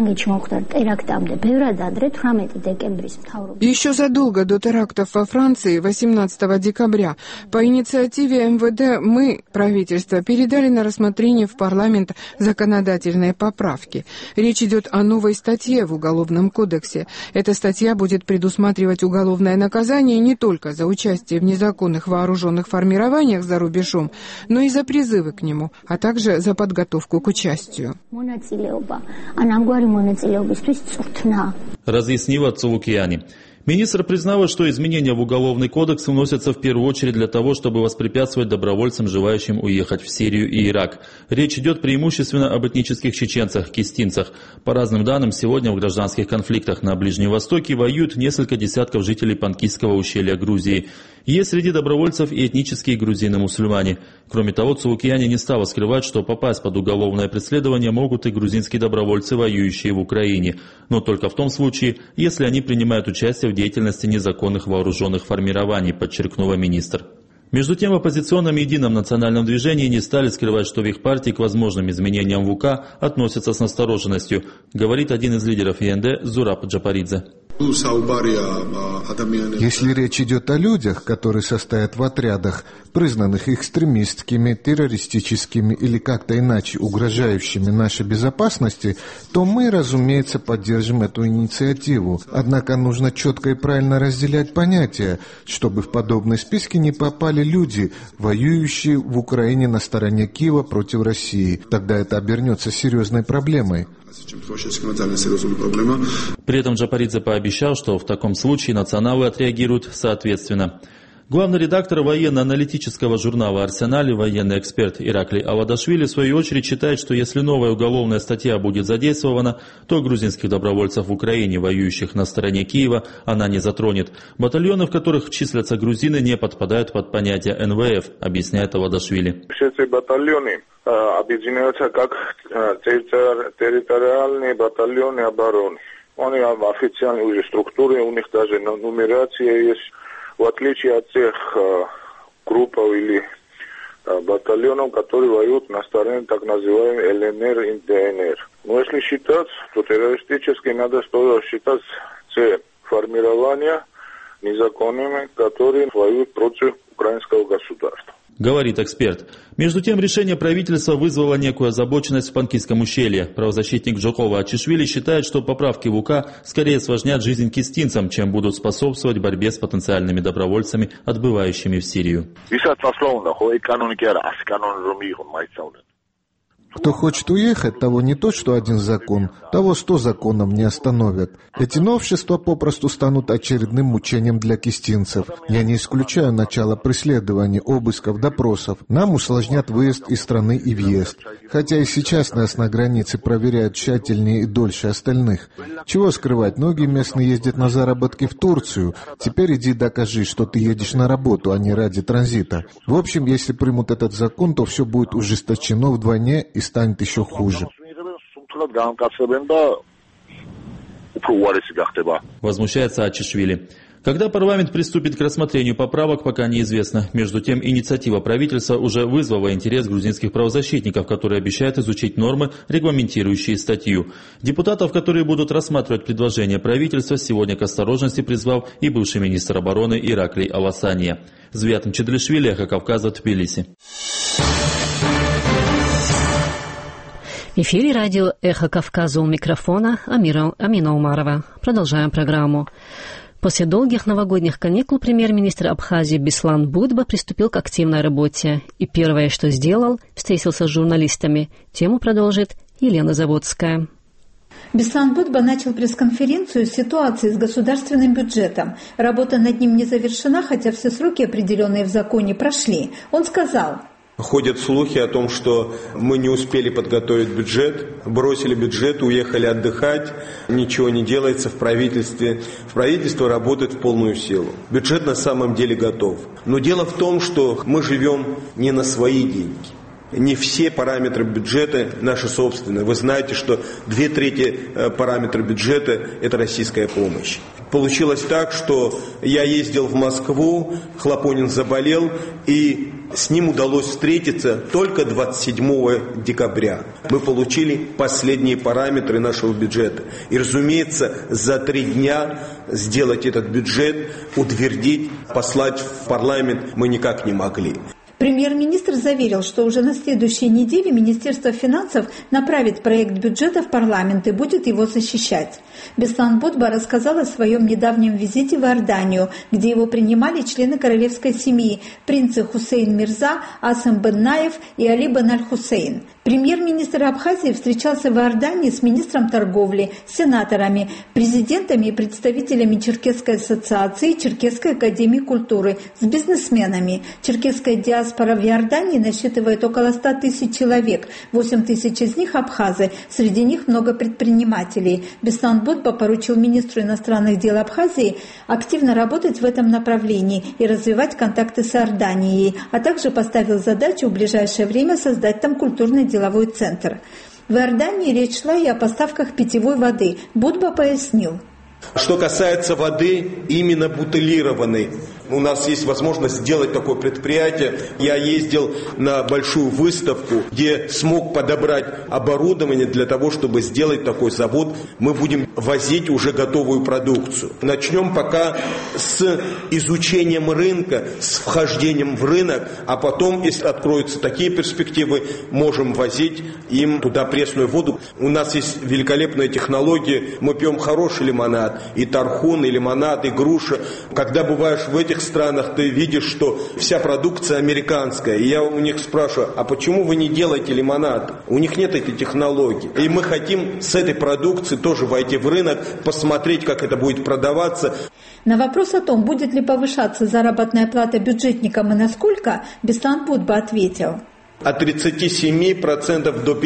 Еще задолго до терактов во Франции 18 декабря по инициативе МВД мы, правительство, передали на рассмотрение в парламент законодательные поправки. Речь идет о новой статье в Уголовном кодексе. Эта статья будет предусматривать уголовное наказание не только за участие в незаконных вооруженных формированиях за рубежом, но и за призывы к нему, а также за подготовку к участию. Разъяснила Цулукияни. Министр признала, что изменения в Уголовный кодекс вносятся в первую очередь для того, чтобы воспрепятствовать добровольцам, желающим уехать в Сирию и Ирак. Речь идет преимущественно об этнических чеченцах, кистинцах. По разным данным, сегодня в гражданских конфликтах на Ближнем Востоке воюют несколько десятков жителей Панкистского ущелья Грузии. Есть среди добровольцев и этнические грузины-мусульмане. Кроме того, Цулукияни не стала скрывать, что попасть под уголовное преследование могут и грузинские добровольцы, воюющие в Украине. Но только в том случае, если они принимают участие в деятельности незаконных вооруженных формирований, подчеркнула министр. Между тем, в оппозиционном Едином национальном движении не стали скрывать, что в их партии к возможным изменениям в УК относятся с настороженностью, говорит один из лидеров ЕНД Зураб Джапаридзе. Если речь идет о людях, которые состоят в отрядах, признанных экстремистскими, террористическими или как-то иначе угрожающими нашей безопасности, то мы, разумеется, поддержим эту инициативу. Однако нужно четко и правильно разделять понятия, чтобы в подобные списки не попали люди, воюющие в Украине на стороне Киева против России. Тогда это обернется серьезной проблемой. При этом Джапаридзе пообещал, что в таком случае националы отреагируют соответственно. Главный редактор военно-аналитического журнала «Арсенал» и военный эксперт Ираклий Авадашвили в свою очередь считает, что если новая уголовная статья будет задействована, то грузинских добровольцев в Украине, воюющих на стороне Киева, она не затронет. Батальоны, в которых числятся грузины, не подпадают под понятие НВФ, объясняет Авадашвили. Все эти батальоны объединяются как территориальные батальоны обороны. Они официальные уже структуры, у них даже нумерация есть. В отличие от тех групп или батальонов, которые воюют на стороне так называемой ЛНР и ДНР. Но если считать, то террористически надо считать все формирования незаконными, которые воюют против украинского государства. Говорит эксперт. Между тем, решение правительства вызвало некую озабоченность в Панкистском ущелье. Правозащитник Джокова Ачишвили считает, что поправки в УК скорее осложнят жизнь кистинцам, чем будут способствовать борьбе с потенциальными добровольцами, отбывающими в Сирию. Кто хочет уехать, того не то, что один закон, того 100 законов не остановят. Эти новшества попросту станут очередным мучением для кистинцев. Я не исключаю начало преследований, обысков, допросов. Нам усложнят выезд из страны и въезд. Хотя и сейчас нас на границе проверяют тщательнее и дольше остальных. Чего скрывать, многие местные ездят на заработки в Турцию. Теперь иди докажи, что ты едешь на работу, а не ради транзита. В общем, если примут этот закон, то все будет ужесточено вдвойне и станет еще хуже. Возмущается Ачишвили. Когда парламент приступит к рассмотрению поправок, пока неизвестно. Между тем, инициатива правительства уже вызвала интерес грузинских правозащитников, которые обещают изучить нормы, регламентирующие статью. Депутатов, которые будут рассматривать предложение правительства, сегодня к осторожности призвал и бывший министр обороны Ираклий Аласания. Звиатом Чедлишвили, Эхо Кавказа, Тбилиси. В эфире радио «Эхо Кавказа», у микрофона Амина Умарова. Продолжаем программу. После долгих новогодних каникул премьер-министр Абхазии Беслан Будба приступил к активной работе. И первое, что сделал, встретился с журналистами. Тему продолжит Елена Заводская. Беслан Будба начал пресс-конференцию с ситуации с государственным бюджетом. Работа над ним не завершена, хотя все сроки, определенные в законе, прошли. Он сказал: ходят слухи о том, что мы не успели подготовить бюджет, бросили бюджет, уехали отдыхать, ничего не делается в правительстве. Правительство работает в полную силу. Бюджет на самом деле готов. Но дело в том, что мы живем не на свои деньги. Не все параметры бюджета наши собственные. Вы знаете, что 2/3 параметра бюджета – это российская помощь. Получилось так, что я ездил в Москву, Хлопонин заболел, и с ним удалось встретиться только 27 декабря. Мы получили последние параметры нашего бюджета. И, разумеется, за 3 дня сделать этот бюджет, утвердить, послать в парламент мы никак не могли. Премьер-министр заверил, что уже на следующей неделе Министерство финансов направит проект бюджета в парламент и будет его защищать. Беслан Будба рассказал о своем недавнем визите в Иорданию, где его принимали члены королевской семьи, принцы Хусейн Мирза, Асем бен Наев и Али бен Аль-Хусейн. Премьер-министр Абхазии встречался в Иордании с министром торговли, сенаторами, президентами и представителями Черкесской ассоциации и Черкесской академии культуры, с бизнесменами. Черкесская диаспора в Иордании насчитывает около 100 тысяч человек, 8 тысяч из них абхазы, среди них много предпринимателей. Беслан Будба поручил министру иностранных дел Абхазии активно работать в этом направлении и развивать контакты с Иорданией, а также поставил задачу в ближайшее время создать там культурно-деловой центр. В Иордании речь шла и о поставках питьевой воды. Будба пояснил. Что касается воды, именно бутилированной, у нас есть возможность сделать такое предприятие. Я ездил на большую выставку, где смог подобрать оборудование для того, чтобы сделать такой завод. Мы будем возить уже готовую продукцию. Начнем пока с изучением рынка, с вхождением в рынок, а потом, если откроются такие перспективы, можем возить им туда пресную воду. У нас есть великолепная технология, мы пьем хороший лимонад, и тархун, и лимонад, и груша. Когда бываешь в этих странах, ты видишь, что вся продукция американская. И я у них спрашиваю, а почему вы не делаете лимонад? У них нет этой технологии. И мы хотим с этой продукцией тоже войти в рынок, посмотреть, как это будет продаваться. На вопрос о том, будет ли повышаться заработная плата бюджетникам и насколько, Беслан Будба ответил. От 37% до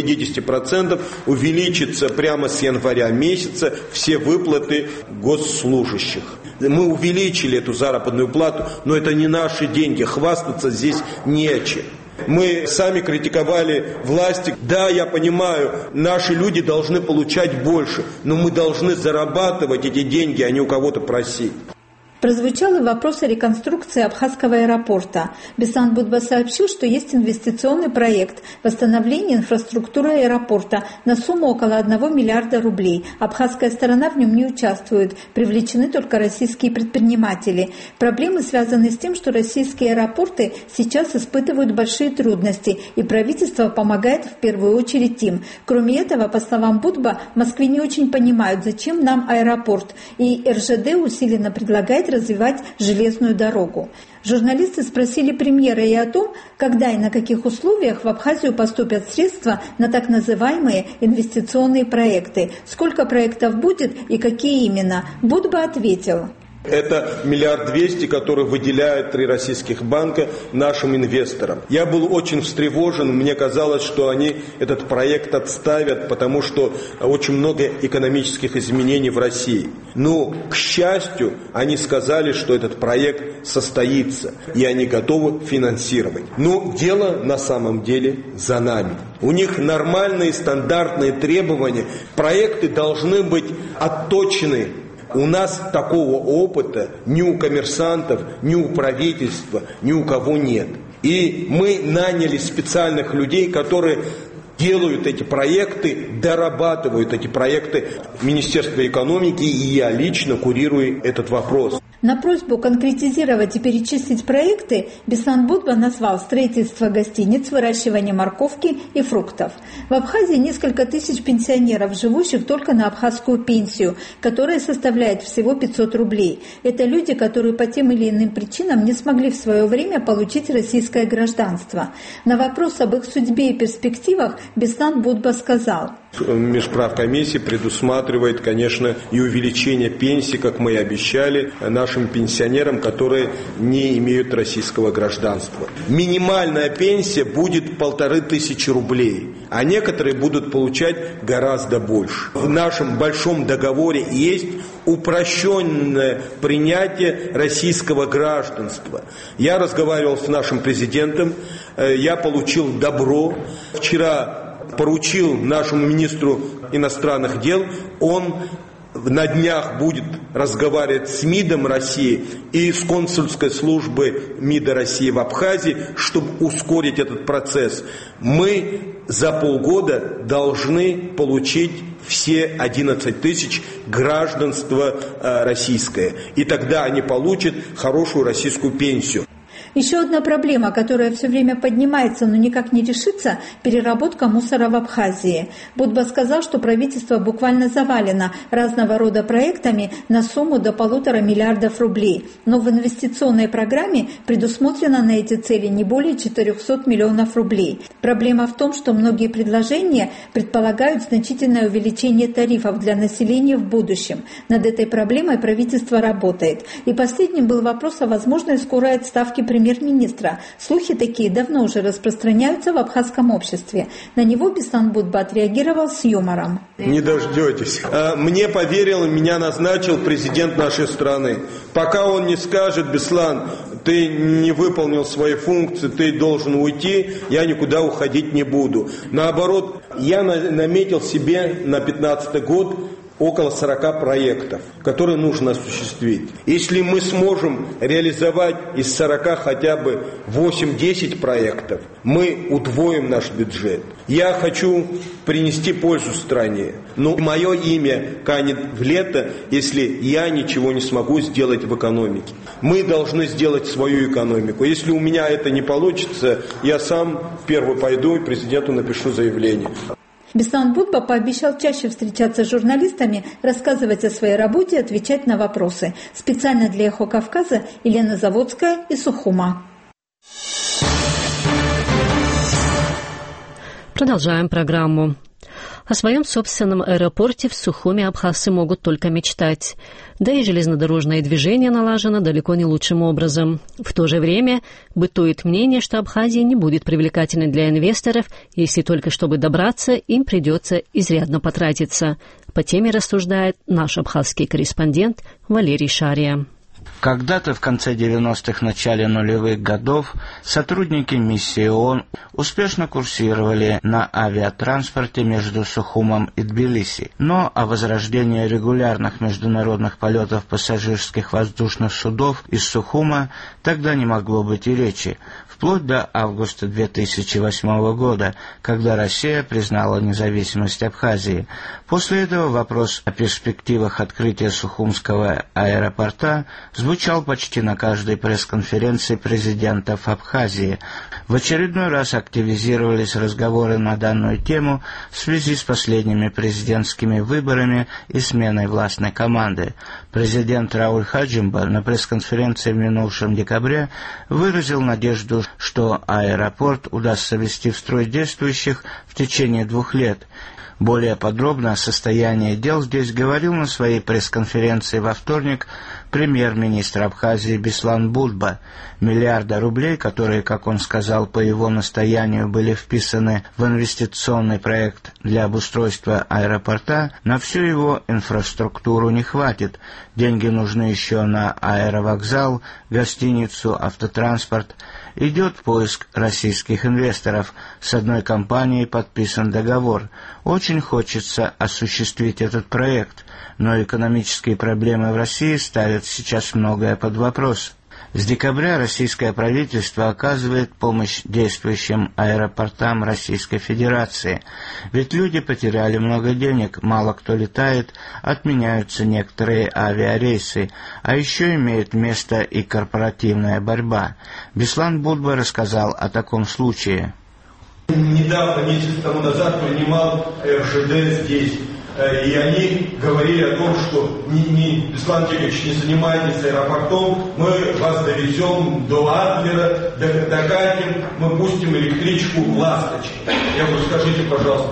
50% увеличится прямо с января месяца все выплаты госслужащих. Мы увеличили эту заработную плату, но это не наши деньги, хвастаться здесь нечем. Мы сами критиковали власти. Да, я понимаю, наши люди должны получать больше, но мы должны зарабатывать эти деньги, а не у кого-то просить. Прозвучал и вопрос о реконструкции Абхазского аэропорта. Беслан Будба сообщил, что есть инвестиционный проект восстановления инфраструктуры аэропорта на сумму около 1 миллиарда рублей. Абхазская сторона в нем не участвует, привлечены только российские предприниматели. Проблемы связаны с тем, что российские аэропорты сейчас испытывают большие трудности, и правительство помогает в первую очередь им. Кроме этого, по словам Будба, в Москве не очень понимают, зачем нам аэропорт, и РЖД усиленно предлагает развивать железную дорогу. Журналисты спросили премьера и о том, когда и на каких условиях в Абхазию поступят средства на так называемые инвестиционные проекты. Сколько проектов будет и какие именно? Будба ответил. Это 1,2 миллиарда, которые выделяют 3 российских банка нашим инвесторам. Я был очень встревожен, мне казалось, что они этот проект отставят, потому что очень много экономических изменений в России. Но, к счастью, они сказали, что этот проект состоится, и они готовы финансировать. Но дело на самом деле за нами. У них нормальные стандартные требования. Проекты должны быть отточены. У нас такого опыта ни у коммерсантов, ни у правительства, ни у кого нет. И мы наняли специальных людей, которые делают эти проекты, дорабатывают эти проекты. Министерство экономики и я лично курирую этот вопрос. На просьбу конкретизировать и перечислить проекты Беслан Будба назвал строительство гостиниц, выращивание морковки и фруктов. В Абхазии несколько тысяч пенсионеров, живущих только на абхазскую пенсию, которая составляет всего 500 рублей. Это люди, которые по тем или иным причинам не смогли в свое время получить российское гражданство. На вопрос об их судьбе и перспективах Беслан Будба сказал: Межправкомиссия предусматривает, конечно, и увеличение пенсий, как мы и обещали, нашим пенсионерам, которые не имеют российского гражданства. Минимальная пенсия будет 1500 рублей, а некоторые будут получать гораздо больше. В нашем большом договоре есть упрощенное принятие российского гражданства. Я разговаривал с нашим президентом, я получил добро. Вчера поручил нашему министру иностранных дел, он на днях будет разговаривать с МИДом России и с консульской службой МИДа России в Абхазии, чтобы ускорить этот процесс. Мы за полгода должны получить все 11 тысяч гражданства российское. И тогда они получат хорошую российскую пенсию. Еще одна проблема, которая все время поднимается, но никак не решится – переработка мусора в Абхазии. Будба сказал, что правительство буквально завалено разного рода проектами на сумму до 1,5 миллиарда рублей. Но в инвестиционной программе предусмотрено на эти цели не более 400 миллионов рублей. Проблема в том, что многие предложения предполагают значительное увеличение тарифов для населения в будущем. Над этой проблемой правительство работает. И последним был вопрос о возможной скорой отставке премьер-министра. Слухи такие давно уже распространяются в абхазском обществе. На него Беслан Будба отреагировал с юмором. Не дождетесь. Мне поверил, меня назначил президент нашей страны. Пока он не скажет: Беслан, ты не выполнил свои функции, ты должен уйти, я никуда уходить не буду. Наоборот, я наметил себе на 2015 год около 40 проектов, которые нужно осуществить. Если мы сможем реализовать из 40 хотя бы 8-10 проектов, мы удвоим наш бюджет. Я хочу принести пользу стране, но мое имя канет в лето, если я ничего не смогу сделать в экономике. Мы должны сделать свою экономику. Если у меня это не получится, я сам первый пойду и президенту напишу заявление. Беслан Будба пообещал чаще встречаться с журналистами, рассказывать о своей работе и отвечать на вопросы. Специально для «Эхо Кавказа» Елена Заводская из Сухума. Продолжаем программу. О своем собственном аэропорте в Сухуме абхазцы могут только мечтать. Да и железнодорожное движение налажено далеко не лучшим образом. В то же время бытует мнение, что Абхазия не будет привлекательной для инвесторов, если только чтобы добраться, им придется изрядно потратиться. По теме рассуждает наш абхазский корреспондент Валерий Шария. Когда-то в конце 90-х, начале нулевых годов сотрудники миссии ООН успешно курсировали на авиатранспорте между Сухумом и Тбилиси. Но о возрождении регулярных международных полетов пассажирских воздушных судов из Сухума тогда не могло быть и речи, вплоть до августа 2008 года, когда Россия признала независимость Абхазии. После этого вопрос о перспективах открытия Сухумского аэропорта звучал почти на каждой пресс-конференции президентов Абхазии. В очередной раз активизировались разговоры на данную тему в связи с последними президентскими выборами и сменой властной команды. Президент Рауль Хаджимба на пресс-конференции в минувшем декабре выразил надежду, что аэропорт удастся ввести в строй действующих в течение 2 лет. Более подробно о состоянии дел здесь говорил на своей пресс-конференции во вторник премьер-министр Абхазии Беслан Будба. Миллиарда рублей, которые, как он сказал, по его настоянию были вписаны в инвестиционный проект для обустройства аэропорта, на всю его инфраструктуру не хватит. Деньги нужны еще на аэровокзал, гостиницу, автотранспорт. Идет поиск российских инвесторов. С одной компанией подписан договор. Очень хочется осуществить этот проект, но экономические проблемы в России ставят сейчас многое под вопрос. С декабря российское правительство оказывает помощь действующим аэропортам Российской Федерации. Ведь люди потеряли много денег, мало кто летает, отменяются некоторые авиарейсы, а еще имеет место и корпоративная борьба. Беслан Будба рассказал о таком случае. Недавно, месяц тому назад, принимал РЖД здесь. И они говорили о том, что Беслан Тикович, не занимайтесь аэропортом, мы вас довезем до Адлера, докатим, мы пустим электричку в Ласточки. Я говорю, скажите, пожалуйста,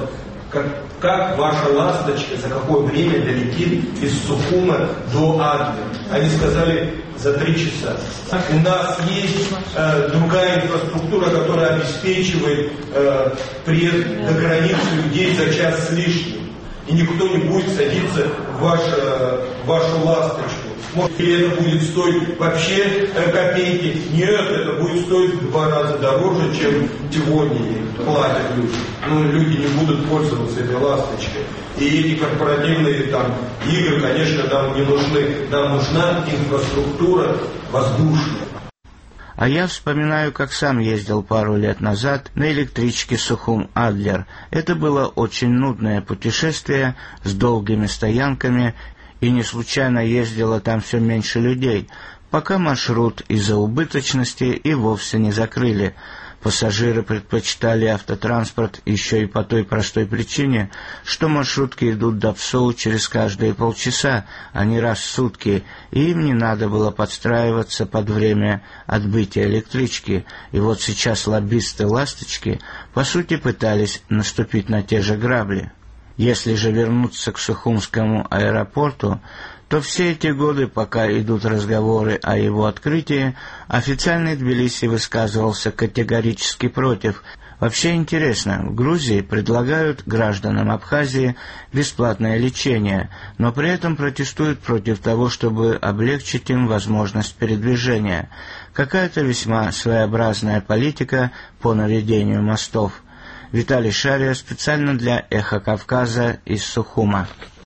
как ваша ласточка, за какое время долетит из Сухума до Адлера. Они сказали, за 3 часа. У нас есть другая инфраструктура, которая обеспечивает приезд до границы людей за час с лишним. И никто не будет садиться в вашу ласточку. Может, ли это будет стоить вообще копейки? Нет, это будет стоить в 2 раза дороже, чем сегодня платят люди. Ну, люди не будут пользоваться этой ласточкой. И эти корпоративные игры, конечно, нам не нужны. Нам нужна инфраструктура воздушная. А я вспоминаю, как сам ездил пару лет назад на электричке Сухум-Адлер. Это было очень нудное путешествие с долгими стоянками, и не случайно ездило там все меньше людей, пока маршрут из-за убыточности и вовсе не закрыли. Пассажиры предпочитали автотранспорт еще и по той простой причине, что маршрутки идут до Псоу через каждые полчаса, а не раз в сутки, и им не надо было подстраиваться под время отбытия электрички. И вот сейчас лоббисты «Ласточки» по сути пытались наступить на те же грабли. Если же вернуться к Сухумскому аэропорту, то все эти годы, пока идут разговоры о его открытии, официальный Тбилиси высказывался категорически против. Вообще интересно, в Грузии предлагают гражданам Абхазии бесплатное лечение, но при этом протестуют против того, чтобы облегчить им возможность передвижения. Какая-то весьма своеобразная политика по наведению мостов. Виталий Шария специально для «Эхо Кавказа» из Сухума.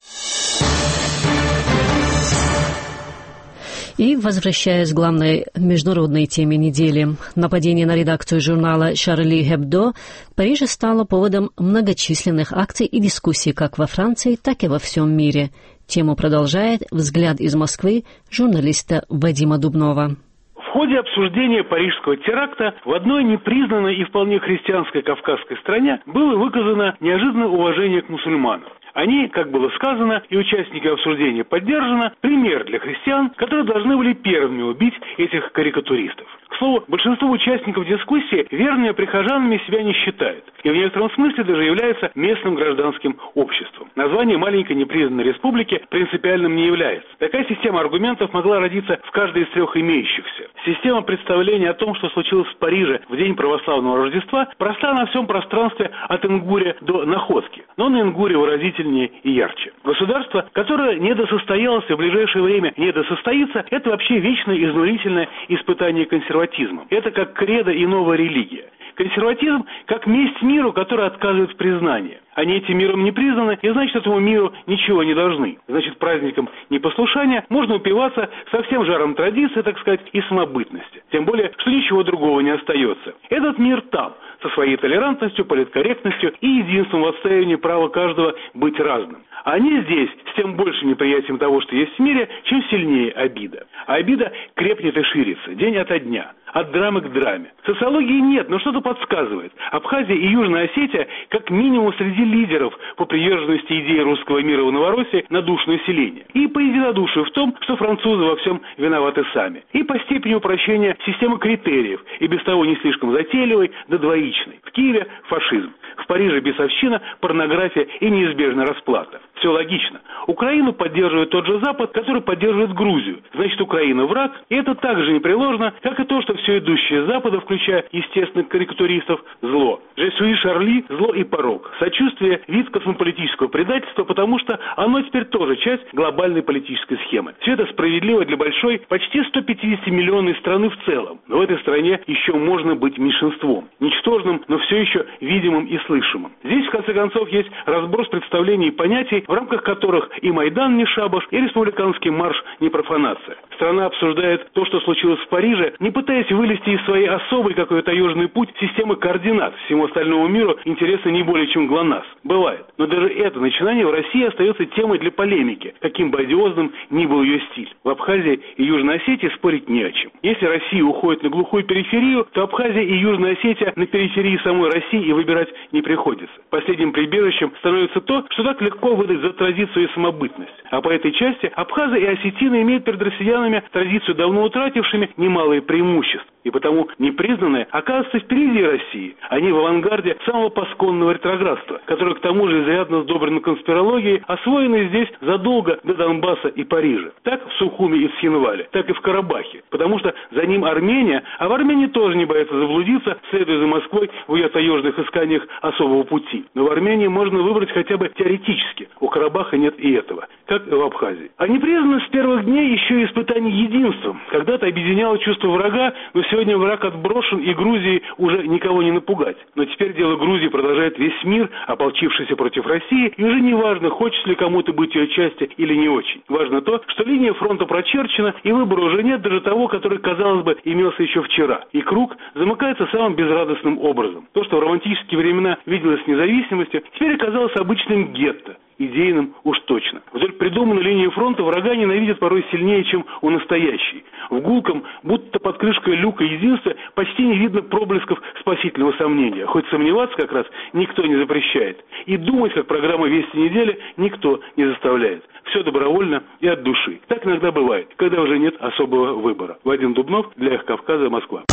И, возвращаясь к главной международной теме недели, нападение на редакцию журнала «Шарли Эбдо» в Париже стало поводом многочисленных акций и дискуссий как во Франции, так и во всем мире. Тему продолжает «Взгляд из Москвы» журналиста Вадима Дубнова. В ходе обсуждения парижского теракта в одной непризнанной и вполне христианской кавказской стране было выказано неожиданное уважение к мусульманам. Они, как было сказано, и участники обсуждения поддержано, пример для христиан, которые должны были первыми убить этих карикатуристов. К слову, большинство участников дискуссии верными прихожанами себя не считают, и в некотором смысле даже являются местным гражданским обществом. Название маленькой непризнанной республики принципиальным не является. Такая система аргументов могла родиться в каждой из 3 имеющихся. Система представления о том, что случилось в Париже в день православного Рождества, проста на всем пространстве от Ингуря до Находки, но на Ингуре выразительнее и ярче. Государство, которое недосостоялось и в ближайшее время недосостоится, это вообще вечное изнурительное испытание консерватизмом. Это как кредо и новая религия. Консерватизм как месть миру, который отказывает в признании. Они этим миром не признаны, и значит, этому миру ничего не должны. Значит, праздником непослушания можно упиваться со всем жаром традиции, так сказать, и самобытности. Тем более, что ничего другого не остается. Этот мир там, со своей толерантностью, политкорректностью и единством в отстаивании права каждого быть разным. А они здесь с тем большим неприятием того, что есть в мире, чем сильнее обида. А обида крепнет и ширится, день ото дня, от драмы к драме. Социологии нет, но что-то подсказывает. Абхазия и Южная Осетия как минимум среди лидеров по приверженности идеи русского мира в Новороссии на душу населения. И по единодушию в том, что французы во всем виноваты сами. И по степени упрощения системы критериев, и без того не слишком затейливой, да двоичной. В Киеве фашизм, в Париже бесовщина, порнография и неизбежная расплата. Все логично. Украину поддерживает тот же Запад, который поддерживает Грузию. Значит, Украина враг, и это так же непреложно, как и то, что все идущее с Запада, включая, естественно, карикатуристов, зло. «Je Шарли» – зло и порок. Сочувствие – вид космополитического предательства, потому что оно теперь тоже часть глобальной политической схемы. Все это справедливо для большой, почти 150-миллионной страны в целом. Но в этой стране еще можно быть меньшинством. Ничтожным, но все еще видимым и слышимым. Здесь, в конце концов, есть разброс представлений и понятий, в рамках которых и Майдан не шабаш, и республиканский марш не профанация. Страна обсуждает то, что случилось в Париже, не пытаясь вылезти из своей особой, как ее таежный путь, системы координат. Всему остальному миру интересно не более, чем ГЛОНАСС. Бывает. Но даже это начинание в России остается темой для полемики, каким бы одиозным ни был ее стиль. В Абхазии и Южной Осетии спорить не о чем. Если Россия уходит на глухую периферию, то Абхазия и Южная Осетия на периферии самой России и выбирать не приходится. Последним прибежищем становится то, что так легко выдать за традицию и самобытность. А по этой части абхазы и осетины имеют перед россиянами, традицию давно утратившими, немалые преимущества. И потому непризнанные оказываются впереди России. Они в авангарде самого пасконного ретроградства, которое к тому же изрядно сдобрено конспирологией, освоенной здесь задолго до Донбасса и Парижа. Так в Сухуме и Цхинвале, так и в Карабахе. Потому что за ним Армения, а в Армении тоже не боятся заблудиться, следуя за Москвой в ее таежных исканиях особого пути. Но в Армении можно выбрать хотя бы теоретически. У Карабаха нет и этого, как и в Абхазии. А непризнанность с первых дней еще и испытание единством. Когда-то объединяло чувство врага, но сегодня враг отброшен, и Грузии уже никого не напугать. Но теперь дело Грузии продолжает весь мир, ополчившийся против России, и уже не важно, хочет ли кому-то быть ее частью или не очень. Важно то, что линия фронта прочерчена, и выбора уже нет, даже того, который, казалось бы, имелся еще вчера. И круг замыкается самым безрадостным образом. То, что в романтические времена виделось независимостью, теперь оказалось обычным гетто. Идейным уж точно. Вдоль придуманной линии фронта врага ненавидят порой сильнее, чем у настоящей. В гулком, будто под крышкой люка единства, почти не видно проблесков спасительного сомнения. Хоть сомневаться как раз никто не запрещает. И думать, как программа «Вести недели», никто не заставляет. Все добровольно и от души. Так иногда бывает, когда уже нет особого выбора. Вадим Дубнов, для «Эхо Кавказа», Москва.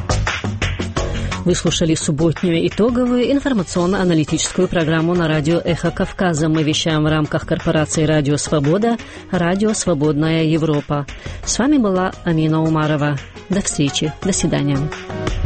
Вы слушали субботнюю итоговую информационно-аналитическую программу на радио «Эхо Кавказа». Мы вещаем в рамках корпорации «Радио Свобода», «Радио Свободная Европа». С вами была Амина Умарова. До встречи. До свидания.